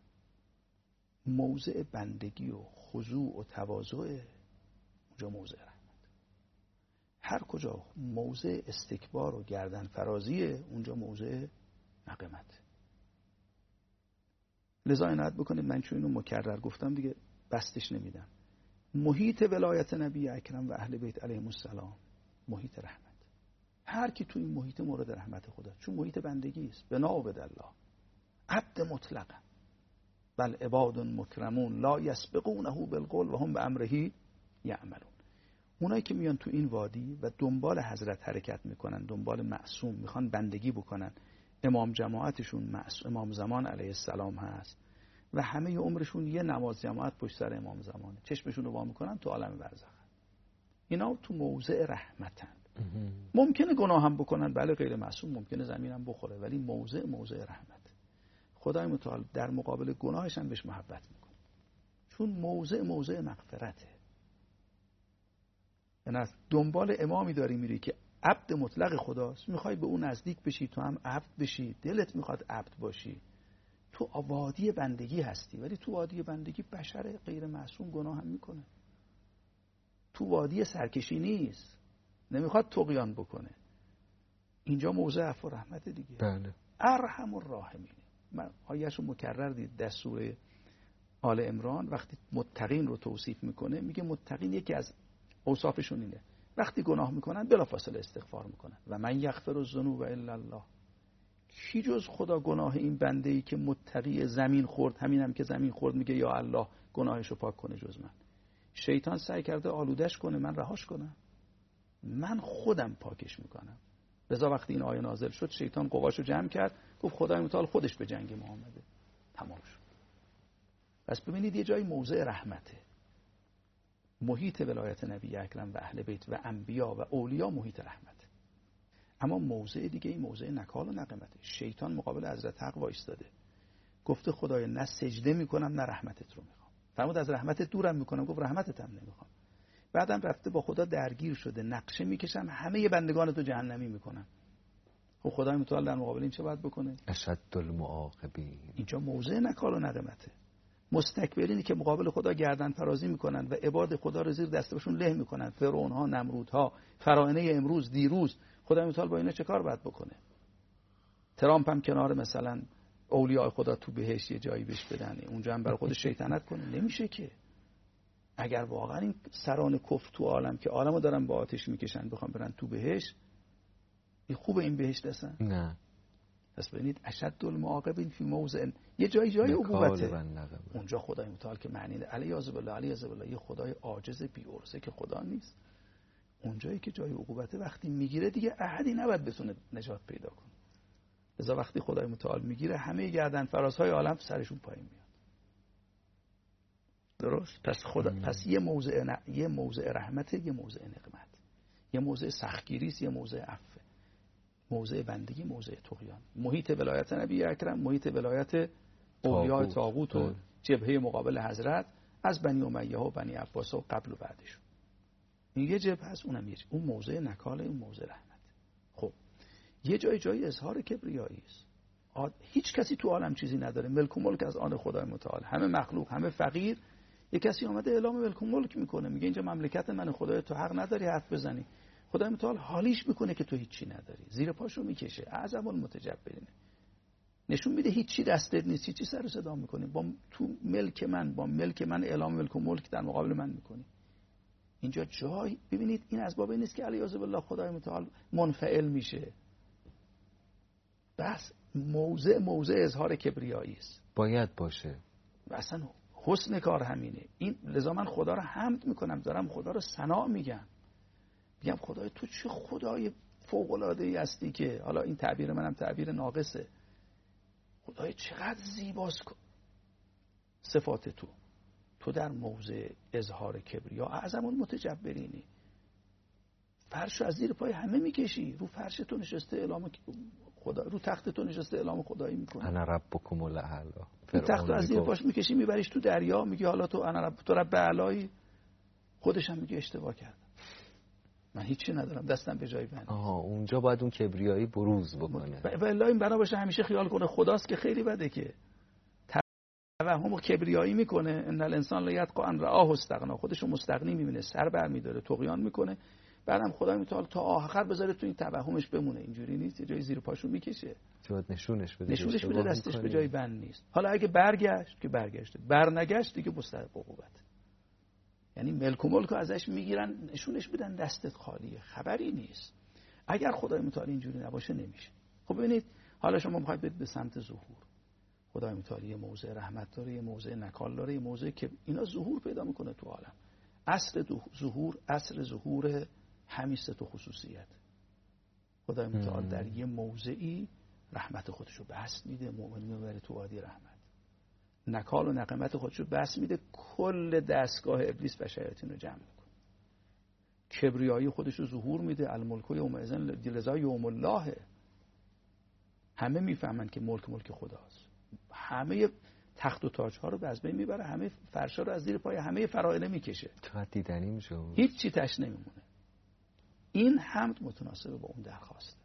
موضع بندگی و خضوع و تواضع، اونجا موضع رحمت. هر کجا موضع استکبار و گردن فرازیه، اونجا موضع نقمت. لذا عنایت بکنید، من چون اینو مکرر گفتم دیگه بستش نمیدم. محیط ولایت نبی اکرم و اهل بیت علیهم السلام محیط رحمت. هر کی تو این محیط مورد رحمت خدا، چون محیط بندگی است. بنا و بدالله عبد مطلق بل عباد مکرمون لا یسبقونه بالقول و هم بامره یعملون. اونایی که میان تو این وادی و دنبال حضرت حرکت میکنن، دنبال معصوم، میخوان بندگی بکنن، امام جماعتشون امام زمان علیه السلام هست و همه عمرشون یه نماز جماعت پشت سر امام زمانه، چشمشون رو وا میکنن تو عالم برزخ. اینا تو موضع رحمتن. ممکنه گناه هم بکنن، بله غیر معصوم ممکنه زمین هم بخوره، ولی موضع رحمت. خدای متعال در مقابل گناهش هم بهش محبت میکنه، چون موضع مغفرته. یعنی دنبال امامی داری میری که عبد مطلق خداست، میخوای به اون نزدیک بشی، تو هم عبد بشی، دلت میخواد عبد باشی، تو وادی بندگی هستی. ولی تو وادی بندگی بشر غیر معصوم گناه هم میکنه. تو وادی سرکشی نیست، نمیخواد طغیان بکنه. اینجا موضع عفو و رحمت دیگه. بله. ارحم الراحمین. من آیه‌شو مکرر دید در سوره آل عمران وقتی متقین رو توصیف میکنه، میگه متقین یکی از اوصافشون اینه وقتی گناه میکنن بلافاصله استغفار میکنن. و من یغفر الذنوب الا الله. کی جز خدا گناه این بنده ای که متقی زمین خورد، همینم که زمین خورد میگه یا الله گناهشو پاک کنه جز من. شیطان سعی کرده آلودش کنه، من رهاش کنم؟ من خودم پاکش میکنم. لذا وقتی این آیه نازل شد شیطان قواشو جمع کرد، گفت خدای متعال خودش به جنگ ما آمده. تمام شد. پس ببینید یه جایی موضع رحمته، محیط ولایت نبی اکرم و اهل بیت و انبیا و اولیا محیط رحمت. اما موضع دیگه این موضع نکال و نقمته. شیطان مقابل حضرت حق وایستاده، گفته خدای نه سجده میکنم نه رحمتت رو میخوام. فرمود از رحمتت دورم میکنم، گفت رحمتت هم نمیخوام. بعدم رفته با خدا درگیر شده، نقشه میکشم همه بندگانتو جهنمی میکنم. خب خدای متعال در مقابل این چه باید بکنه؟ اشد المعاقبین. اینجا موضع نکال و نقمته. مستکبرینی که مقابل خدا گردن فرازی میکنن و عباد خدا رو زیر دستشون له میکنن، فرعون ها، نمرود ها، فراعنه امروز، دیروز، خدای متعال با اینا چه کار باید بکنه؟ ترامپ هم کنار مثلا اولیاء خدا تو بهشت یه جایی بهش بدن، اونجا هم برای خودش شیطنت کنه؟ نمیشه که. اگر واقعا این سران کفر تو عالم که عالمو دارن با آتش میکشن بخوام برن تو بهشت، این خوبه این بهشت هستن؟ نه. پس ببینید اشد المعاقبین فی موضع، یه جای عقوبته. اونجا خدای متعال که معنی علیاذ بالله یه خدای عاجز بی عرضه که خدا نیست، اونجایی که جای عقوبته وقتی میگیره دیگه احدی نباید بتونه نجات پیدا کنه. لذا وقتی خدای متعال میگیره همه گردن فرازهای عالم سرشون پایین میاد. درست؟ پس پس یه موضع رحمته، یه موضع نقمت، یه موضع سختگیری است، یه موضع عفو، موضع بندگی، موضع طغیان، محیط ولایت نبی اکرم، محیط ولایت اولیاء طاغوت و جبهه مقابل حضرت از بنی امیه و بنی عباس و قبل و بعدشون. این یه جبهه هست، اونم یه اون موضع نکال، اون موضع رحمت. خب یه جای اظهار کبریایی است. هیچ کسی تو عالم چیزی نداره، ملک و ملک از آن خدای متعال، همه مخلوق، همه فقیر. یه کسی اومده اعلام ملک و ملک میکنه، میگه اینجا مملکت من، خدای تو حق نداری حرف بزنی. خدای متعال حالیش میکنه که تو هیچی نداری، زیر پاشو میکشه، اعظم المتجبرینه، نشون میده هیچی دستت نیست، هیچی سر و صدا میکنی، با تو ملک من اعلام ملک و ملک در مقابل من میکنی. اینجا جای ببینید این از باب نیست که علیاذ بالله خدای متعال منفعل میشه. بس موضع اظهار کبریایی است، باید باشه. اصلا حسن کار همینه. این لذا من خدا رو حمد میکنم، دارم خدا رو ثنا میگم خدای تو چه خدای فوق العاده ای هستی که، حالا این تعبیر منم تعبیر ناقصه، خدای چقدر زیباست صفات تو در موضع اظهار کبریا اعظم المتجبرینی. فرش از زیر پای همه میکشی، رو فرش تو نشسته اعلام خدا، رو تخت تو نشسته اعلام خدایی میکنه. انا ربکم الاعلی. این تخت از زیر پاش میکشی میبریش تو دریا، میگی حالا تو انا رب اعلایی. خودش هم میگه اشتباه کردم، من هیچی ندارم، دستم به جای بند. اونجا باید اون کبریایی بروز بکنه. و الا این بنا باشه همیشه خیال کنه خداست که خیلی بده، که توهم و کبریایی میکنه. ان الانسان لا یطغى ان رآه استغنا، خودشو مستغنی میبینه، سر برمیداره، طغیان میکنه، بعدم خدای متعال تا آخر بذاره تو این توهمش بمونه. اینجوری نیست، جای زیر پاشو میکشه، نشونش بده دستش به جای بند نیست. حالا اگه برگشت که برگشته، برنگشت دیگه مستحق عقوبت. یعنی ملک و ملک ازش میگیرن، نشونش بدن دستت خالیه، خبری نیست. اگر خدای متعال اینجوری نباشه نمیشه. خب ببینید حالا شما میخواید برید به سمت ظهور، خدای متعال یه موضع رحمت داره، یه موضع نکال داره، یه موضع که اینا ظهور پیدا میکنه تو عالم. اصل ظهور همیشه تو خصوصیت. خدای متعال در یه موضعی رحمت خودشو بسط میده، مؤمنین رو بره تو وادی رحمت. نکال و نقمت خودشو بسط میده، کل دستگاه ابلیس و شیاطین رو جمع میکنه. کبریایی خودشو ظهور میده، الملک یومئذ لذا یوم الله. همه میفهمن که ملک خداست. همه تخت و تاج ها رو از بین میبره، همه فرشا رو از زیر پای همه فرائض میکشه. چقدر دیدنی میشه، هیچ چی تش نمیمونه. این حمد متناسب با اون درخواست.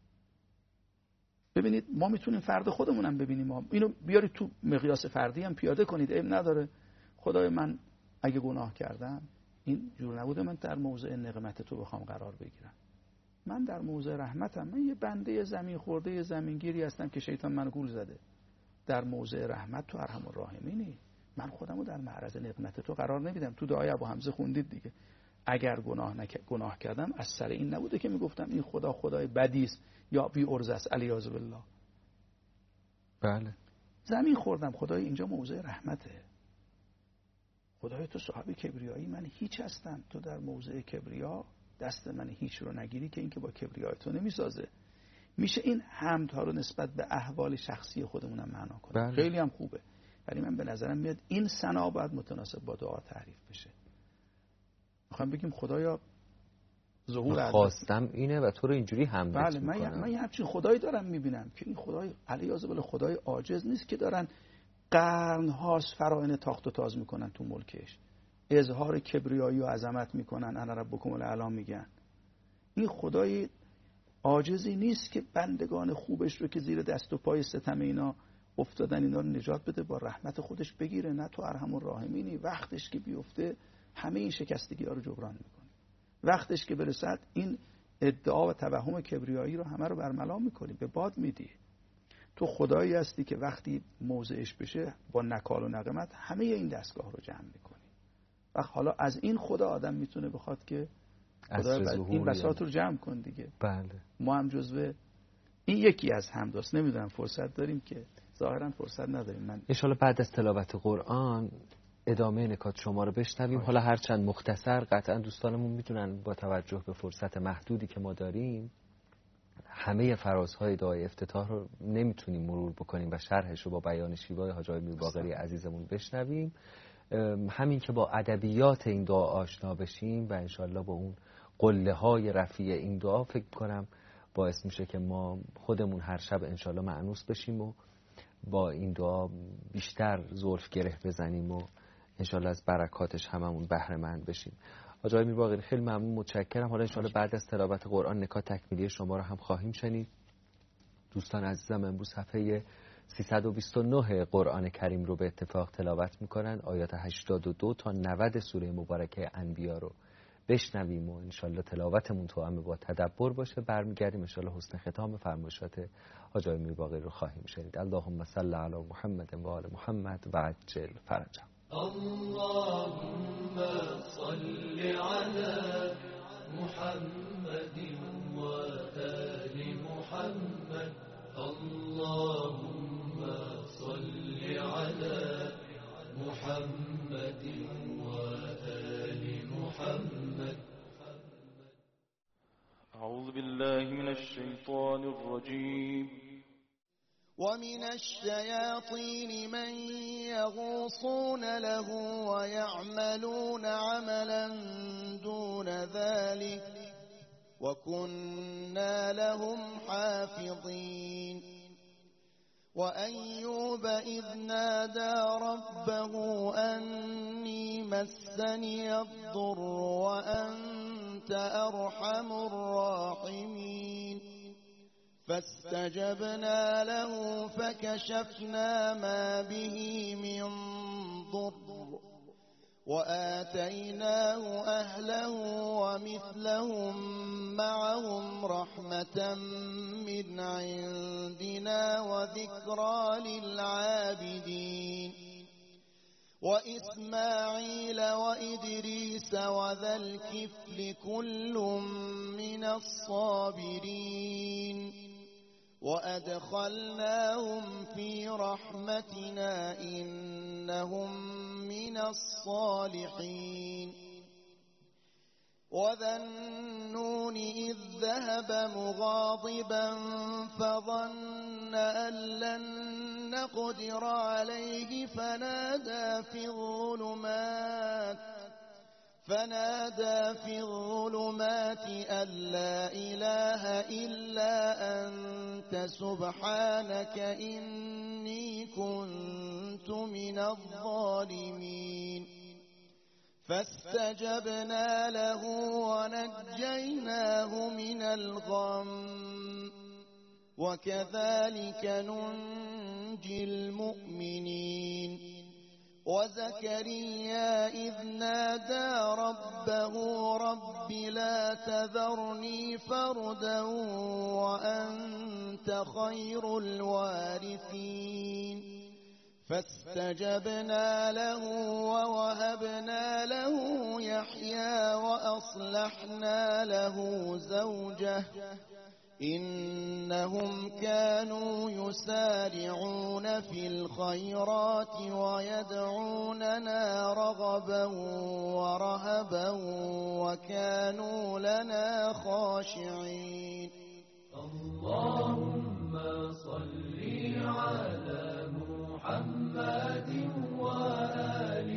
ببینید ما میتونیم فرد خودمونم ببینیم، ما اینو بیارید تو مقیاس فردی هم پیاده کنید، عیب نداره. خدای من اگه گناه کردم این جور نبوده من در موضع نقمت تو بخوام قرار بگیرم، من در موضع رحمتم، من یه بنده زمین خورده زمینگیری هستم که شیطان منو گول زده. در موضع رحمت تو ارحم الراحمینی، من خودمو در معرض نقمت تو قرار نمیدم. تو دعای ابو حمزه خوندید دیگه، اگر گناه کردم از سر این نبوده که میگفتم این خدای بدی است یا بی ارزه است، علیاذ بالله. بله زمین خوردم، خدای اینجا موضع رحمته. خدای تو صاحب کبریایی، من هیچ هستم، تو در موضع کبریا دست من هیچ رو نگیری که این که با کبریای تو نمیسازه. میشه این حمدها رو نسبت به احوال شخصی خودمونم معنا کنیم. خیلی هم خوبه، ولی من به نظرم میاد این ثنا باید متناسب با دعا تعریف بشه. میخوام بگیم خدایا ظهور خواستم اینه و تو رو اینجوری حمدت میکنم. بله من همچین خدایی دارم میبینم که این خدای علیاذ بالله خدای عاجز نیست که دارن قرن هاست فرائن تاخت و تاز میکنن تو ملکش، اظهار کبریایی و عظمت میکنن، انا ربکم الاعلی میگن. این خدای عاجزی نیست که بندگان خوبش رو که زیر دست و پای ستم اینا افتادن اینا رو نجات بده، با رحمت خودش بگیره. نه تو ارحم الراحمینی، وقتش که بیفته همه این شکستگی ها رو جبران میکنه. وقتش که برسد این ادعا و توهم کبریایی رو همه رو برملا میکنی، به باد میدی. تو خدایی هستی که وقتی موضعش بشه با نکال و نقمت همه این دستگاه رو جمع میکنی. و حالا از این خدا آدم میتونه بخواد که خدا این بساط رو جمع کن دیگه. بله. ما هم جزو این یکی از حمداست. نمیدونم فرصت داریم که ظاهرا فرصت نداریم. من ان شاءالله بعد از تلاوت قرآن ادامه نکات شما رو بشنویم. حالا هرچند مختصر، قطعا دوستانمون میتونن با توجه به فرصت محدودی که ما داریم همه فرازهای دعای افتتاح رو نمیتونیم مرور بکنیم و شرحش رو با بیان شیوای حاج آقای میرباقری عزیزمون بشنویم. همین که با ادبیات این دعا آشنا بشیم و انشالله با اون قله های رفیع این دعا فکر کنم باعث میشه که ما خودمون هر شب انشالله مأنوس بشیم و با این دعا بیشتر زلف گره بزنیم و انشالله از برکاتش هممون بهره مند بشیم. حاج آقای میرباقری خیلی ممنون، متشکرم. حالا انشالله بعد از تلاوت قرآن نکات تکمیلی شما رو هم خواهیم شنید. دوستان عزیزم امروز صفحه 329 قرآن کریم رو به اتفاق تلاوت میکنن. آیات 82 تا 90 سوره مبارکه انبیا رو بشنویم و انشالله تلاوتمون توأم با تدبر باشه. برمیگردیم انشالله حسن ختام فرمایشات حاج آقای میرباقری رو خواهیم شنید. اللهم صل علی محمد و آل محمد و عجل فرجهم. اللهم صل على محمد وآل محمد. اللهم صل على محمد وآل محمد. أعوذ بالله من الشيطان الرجيم. ومن الشياطين من يغوصون له ويعملون عملا دون ذلك وكنا لهم حافظين. وأيوب إذ نادى ربه أني مسني الضر وأنت أرحم الراحمين. فاستجبنا له فكشفنا ما به من ضر وآتيناه أهله ومثلهم معهم رحمة من عندنا وذكرى للعابدين. وإسماعيل وإدريس وذا الكفل كل من الصابرين وأدخلناهم في رحمتنا إنهم من الصالحين. وذا النون إذ ذهب مغاضبا فظن أن لن نقدر عليه فنادى في الظلمات أن لا إله إلا أنت سبحانك إني كنت من الظالمين. فاستجبنا له ونجيناه من الغم وكذلك ننجي المؤمنين. وزكريا إذ نادى ربه رب لا تذرني فردا وأنت خير الوارثين. فاستجبنا له ووهبنا له يحيى وأصلحنا له زوجه إنهم كانوا يسارعون في الخيرات ويدعوننا رغبا ورهبا وكانوا لنا خاشعين. اللهم صل على محمد وآل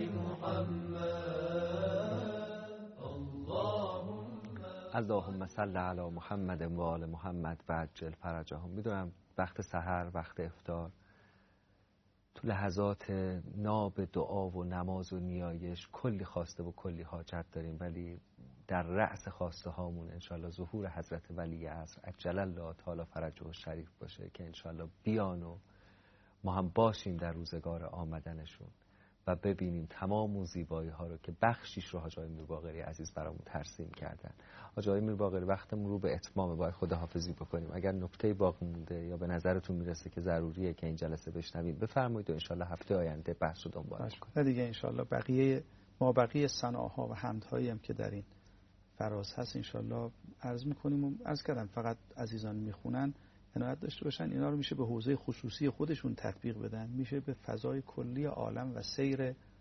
محمد. اللهم صل علی محمد و آل محمد و عجل فرجهم. میدونم وقت سحر، وقت افطار، تو لحظات ناب دعا و نماز و نیایش کلی خواسته و کلی حاجت داریم، ولی در رأس خواسته هامون انشالله ظهور حضرت ولی عصر عجل الله تعالی فرجه شریف باشه که انشالله بیان و ما هم باشیم در روزگار آمدنشون و ببینیم تمام اون زیبایی ها رو که بخشیش رو حاج آقای میرباقری عزیز برامون ترسیم کردن. حاج آقای میرباقری وقتمون رو به اتمام، باید خداحافظی بکنیم. اگر نکته باقی مونده یا به نظرتون میرسه که ضروریه که این جلسه بشنویم بفرمایید و انشالله هفته آینده بحث رو دنبال کنیم. دیگه انشالله بقیه ثناها و حمدهایی هم که در این فراز هست انشالله عرض میکنیم و عرض کردم فقط عزیزان میخونن عنایت داشته باشن اینا رو میشه به حوزه خصوصی خودشون تطبیق بدن، میشه به فضای کلی عالم و سیر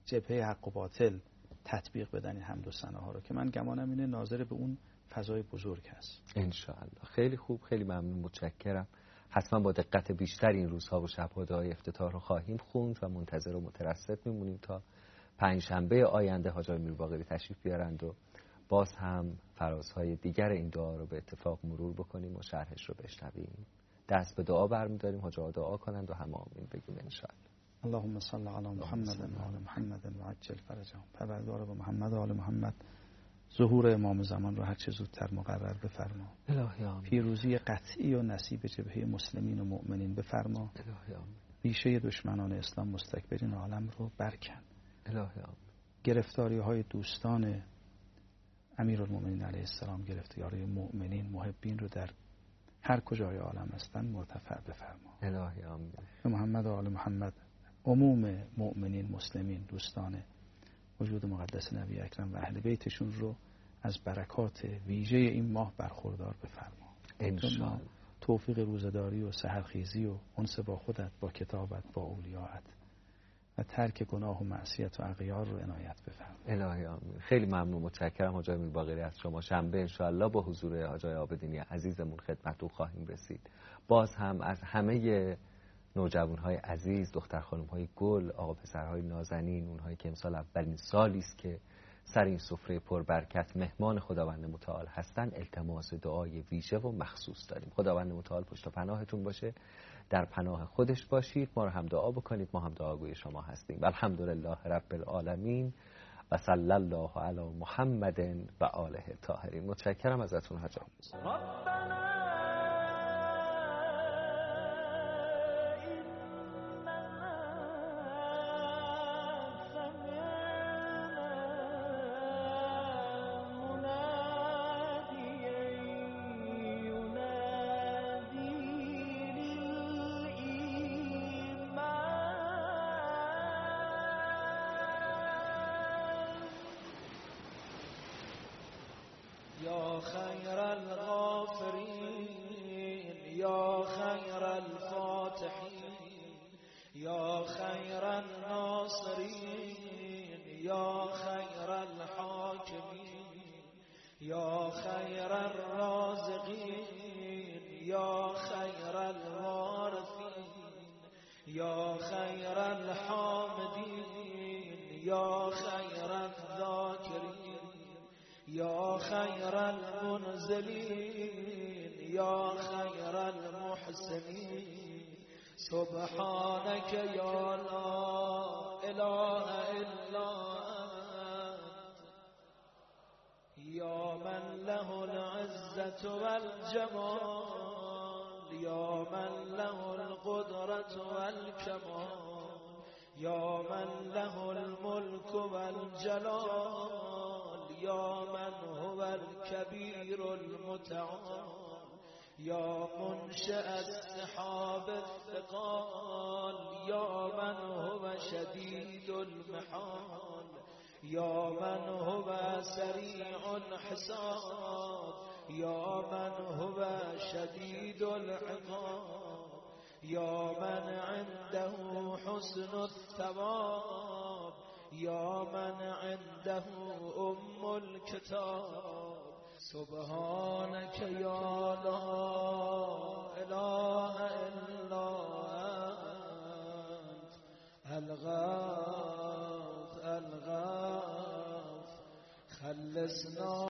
جبهه حق و باطل تطبیق بدن این حمد و ثناها رو که من گمانم اینه ناظر به اون فضای بزرگ هست. انشاءالله. خیلی خوب، خیلی ممنون، متشکرم. حتما با دقت بیشتر این روزها و شب‌ها دعای افتتاح رو خواهیم خوند و منتظر و مترصد میمونیم تا پنجشنبه آینده حاج آقای میرباقری تشریف بیارند و باز هم فرازهای دیگر این دعا رو به اتفاق مرور بکنیم و شرحش رو بشنویم. دست به دعا برمی‌داریم، حاج آقا دعا کنند و همه آمین بگیم انشاءالله. اللهم صل علی محمد و آل محمد و عجل فرجهم. پروردگار با محمد و آل محمد ظهور امام زمان رو هر چه زودتر مقرر بفرما. الهی آمین. پیروزی قطعی و نصیب جبهه مسلمین و مؤمنین بفرما. الهی آمین. ریشه دشمنان اسلام مستکبرین عالم رو برکن. الهی آمین. گرفتاری های دوستان امیرالمومنین علیه السلام، گرفتاری مؤمنین محبین رو در هر کجای عالم هستن مرتفع بفرما. الهی آمین. به محمد و آل محمد عموم مؤمنین مسلمین دوستان وجود مقدس نبی اکرم و اهل بیتشون رو از برکات ویژه این ماه برخوردار بفرما. انشاءالله. توفیق روزداری و سحرخیزی و انس با خودت، با کتابت، با اولیاءت و ترک گناه و معصیت و اغیار رو عنایت بفرما. الهی آمین. خیلی ممنون، متشکرم حاج آقای میرباقری از شما. شنبه انشاءالله با حضور حاج آقای عابدینی عزیزمون خدمتتون خواهیم رسید. باز هم از همه نوجوان‌های عزیز، دختر خانم‌های گل، آقا پسرهای نازنین، اونهایی که امسال اولین سالی است که سر این سفره پربرکت مهمان خداوند متعال هستن، التماس دعای ویژه و مخصوص داریم. خداوند متعال پشت و پناهتون باشه، در پناه خودش باشید، ما رو هم دعا بکنید، ما هم دعاگوی شما هستیم. الحمدلله رب العالمین و صلی الله علی محمد و آله الطاهرین. متشکرم ازتون حاج آقا. يا خير الغافرين يا خير الفاتحين يا خير الناصرين يا خير الحاكمين يا خير الرازقين يا خير الوارثين يا خير الحامدين يا خير الذاكرين يا خير المنزلين يا خير المحسنين سبحانك يا لا إله إلا أنت يا من له العزة والجمال يا من له القدرة والكمال يا من له الملك والجلال يا من هو الكبير المتعال يا منشأ السحاب الثقال يا من هو شديد المحال يا من هو سريع الحساب يا من هو شديد العقاب يا من عنده حسن الثواب يا من عنده الكتاب سبحانك يا لا إله إلا أنت الغاف خلصنا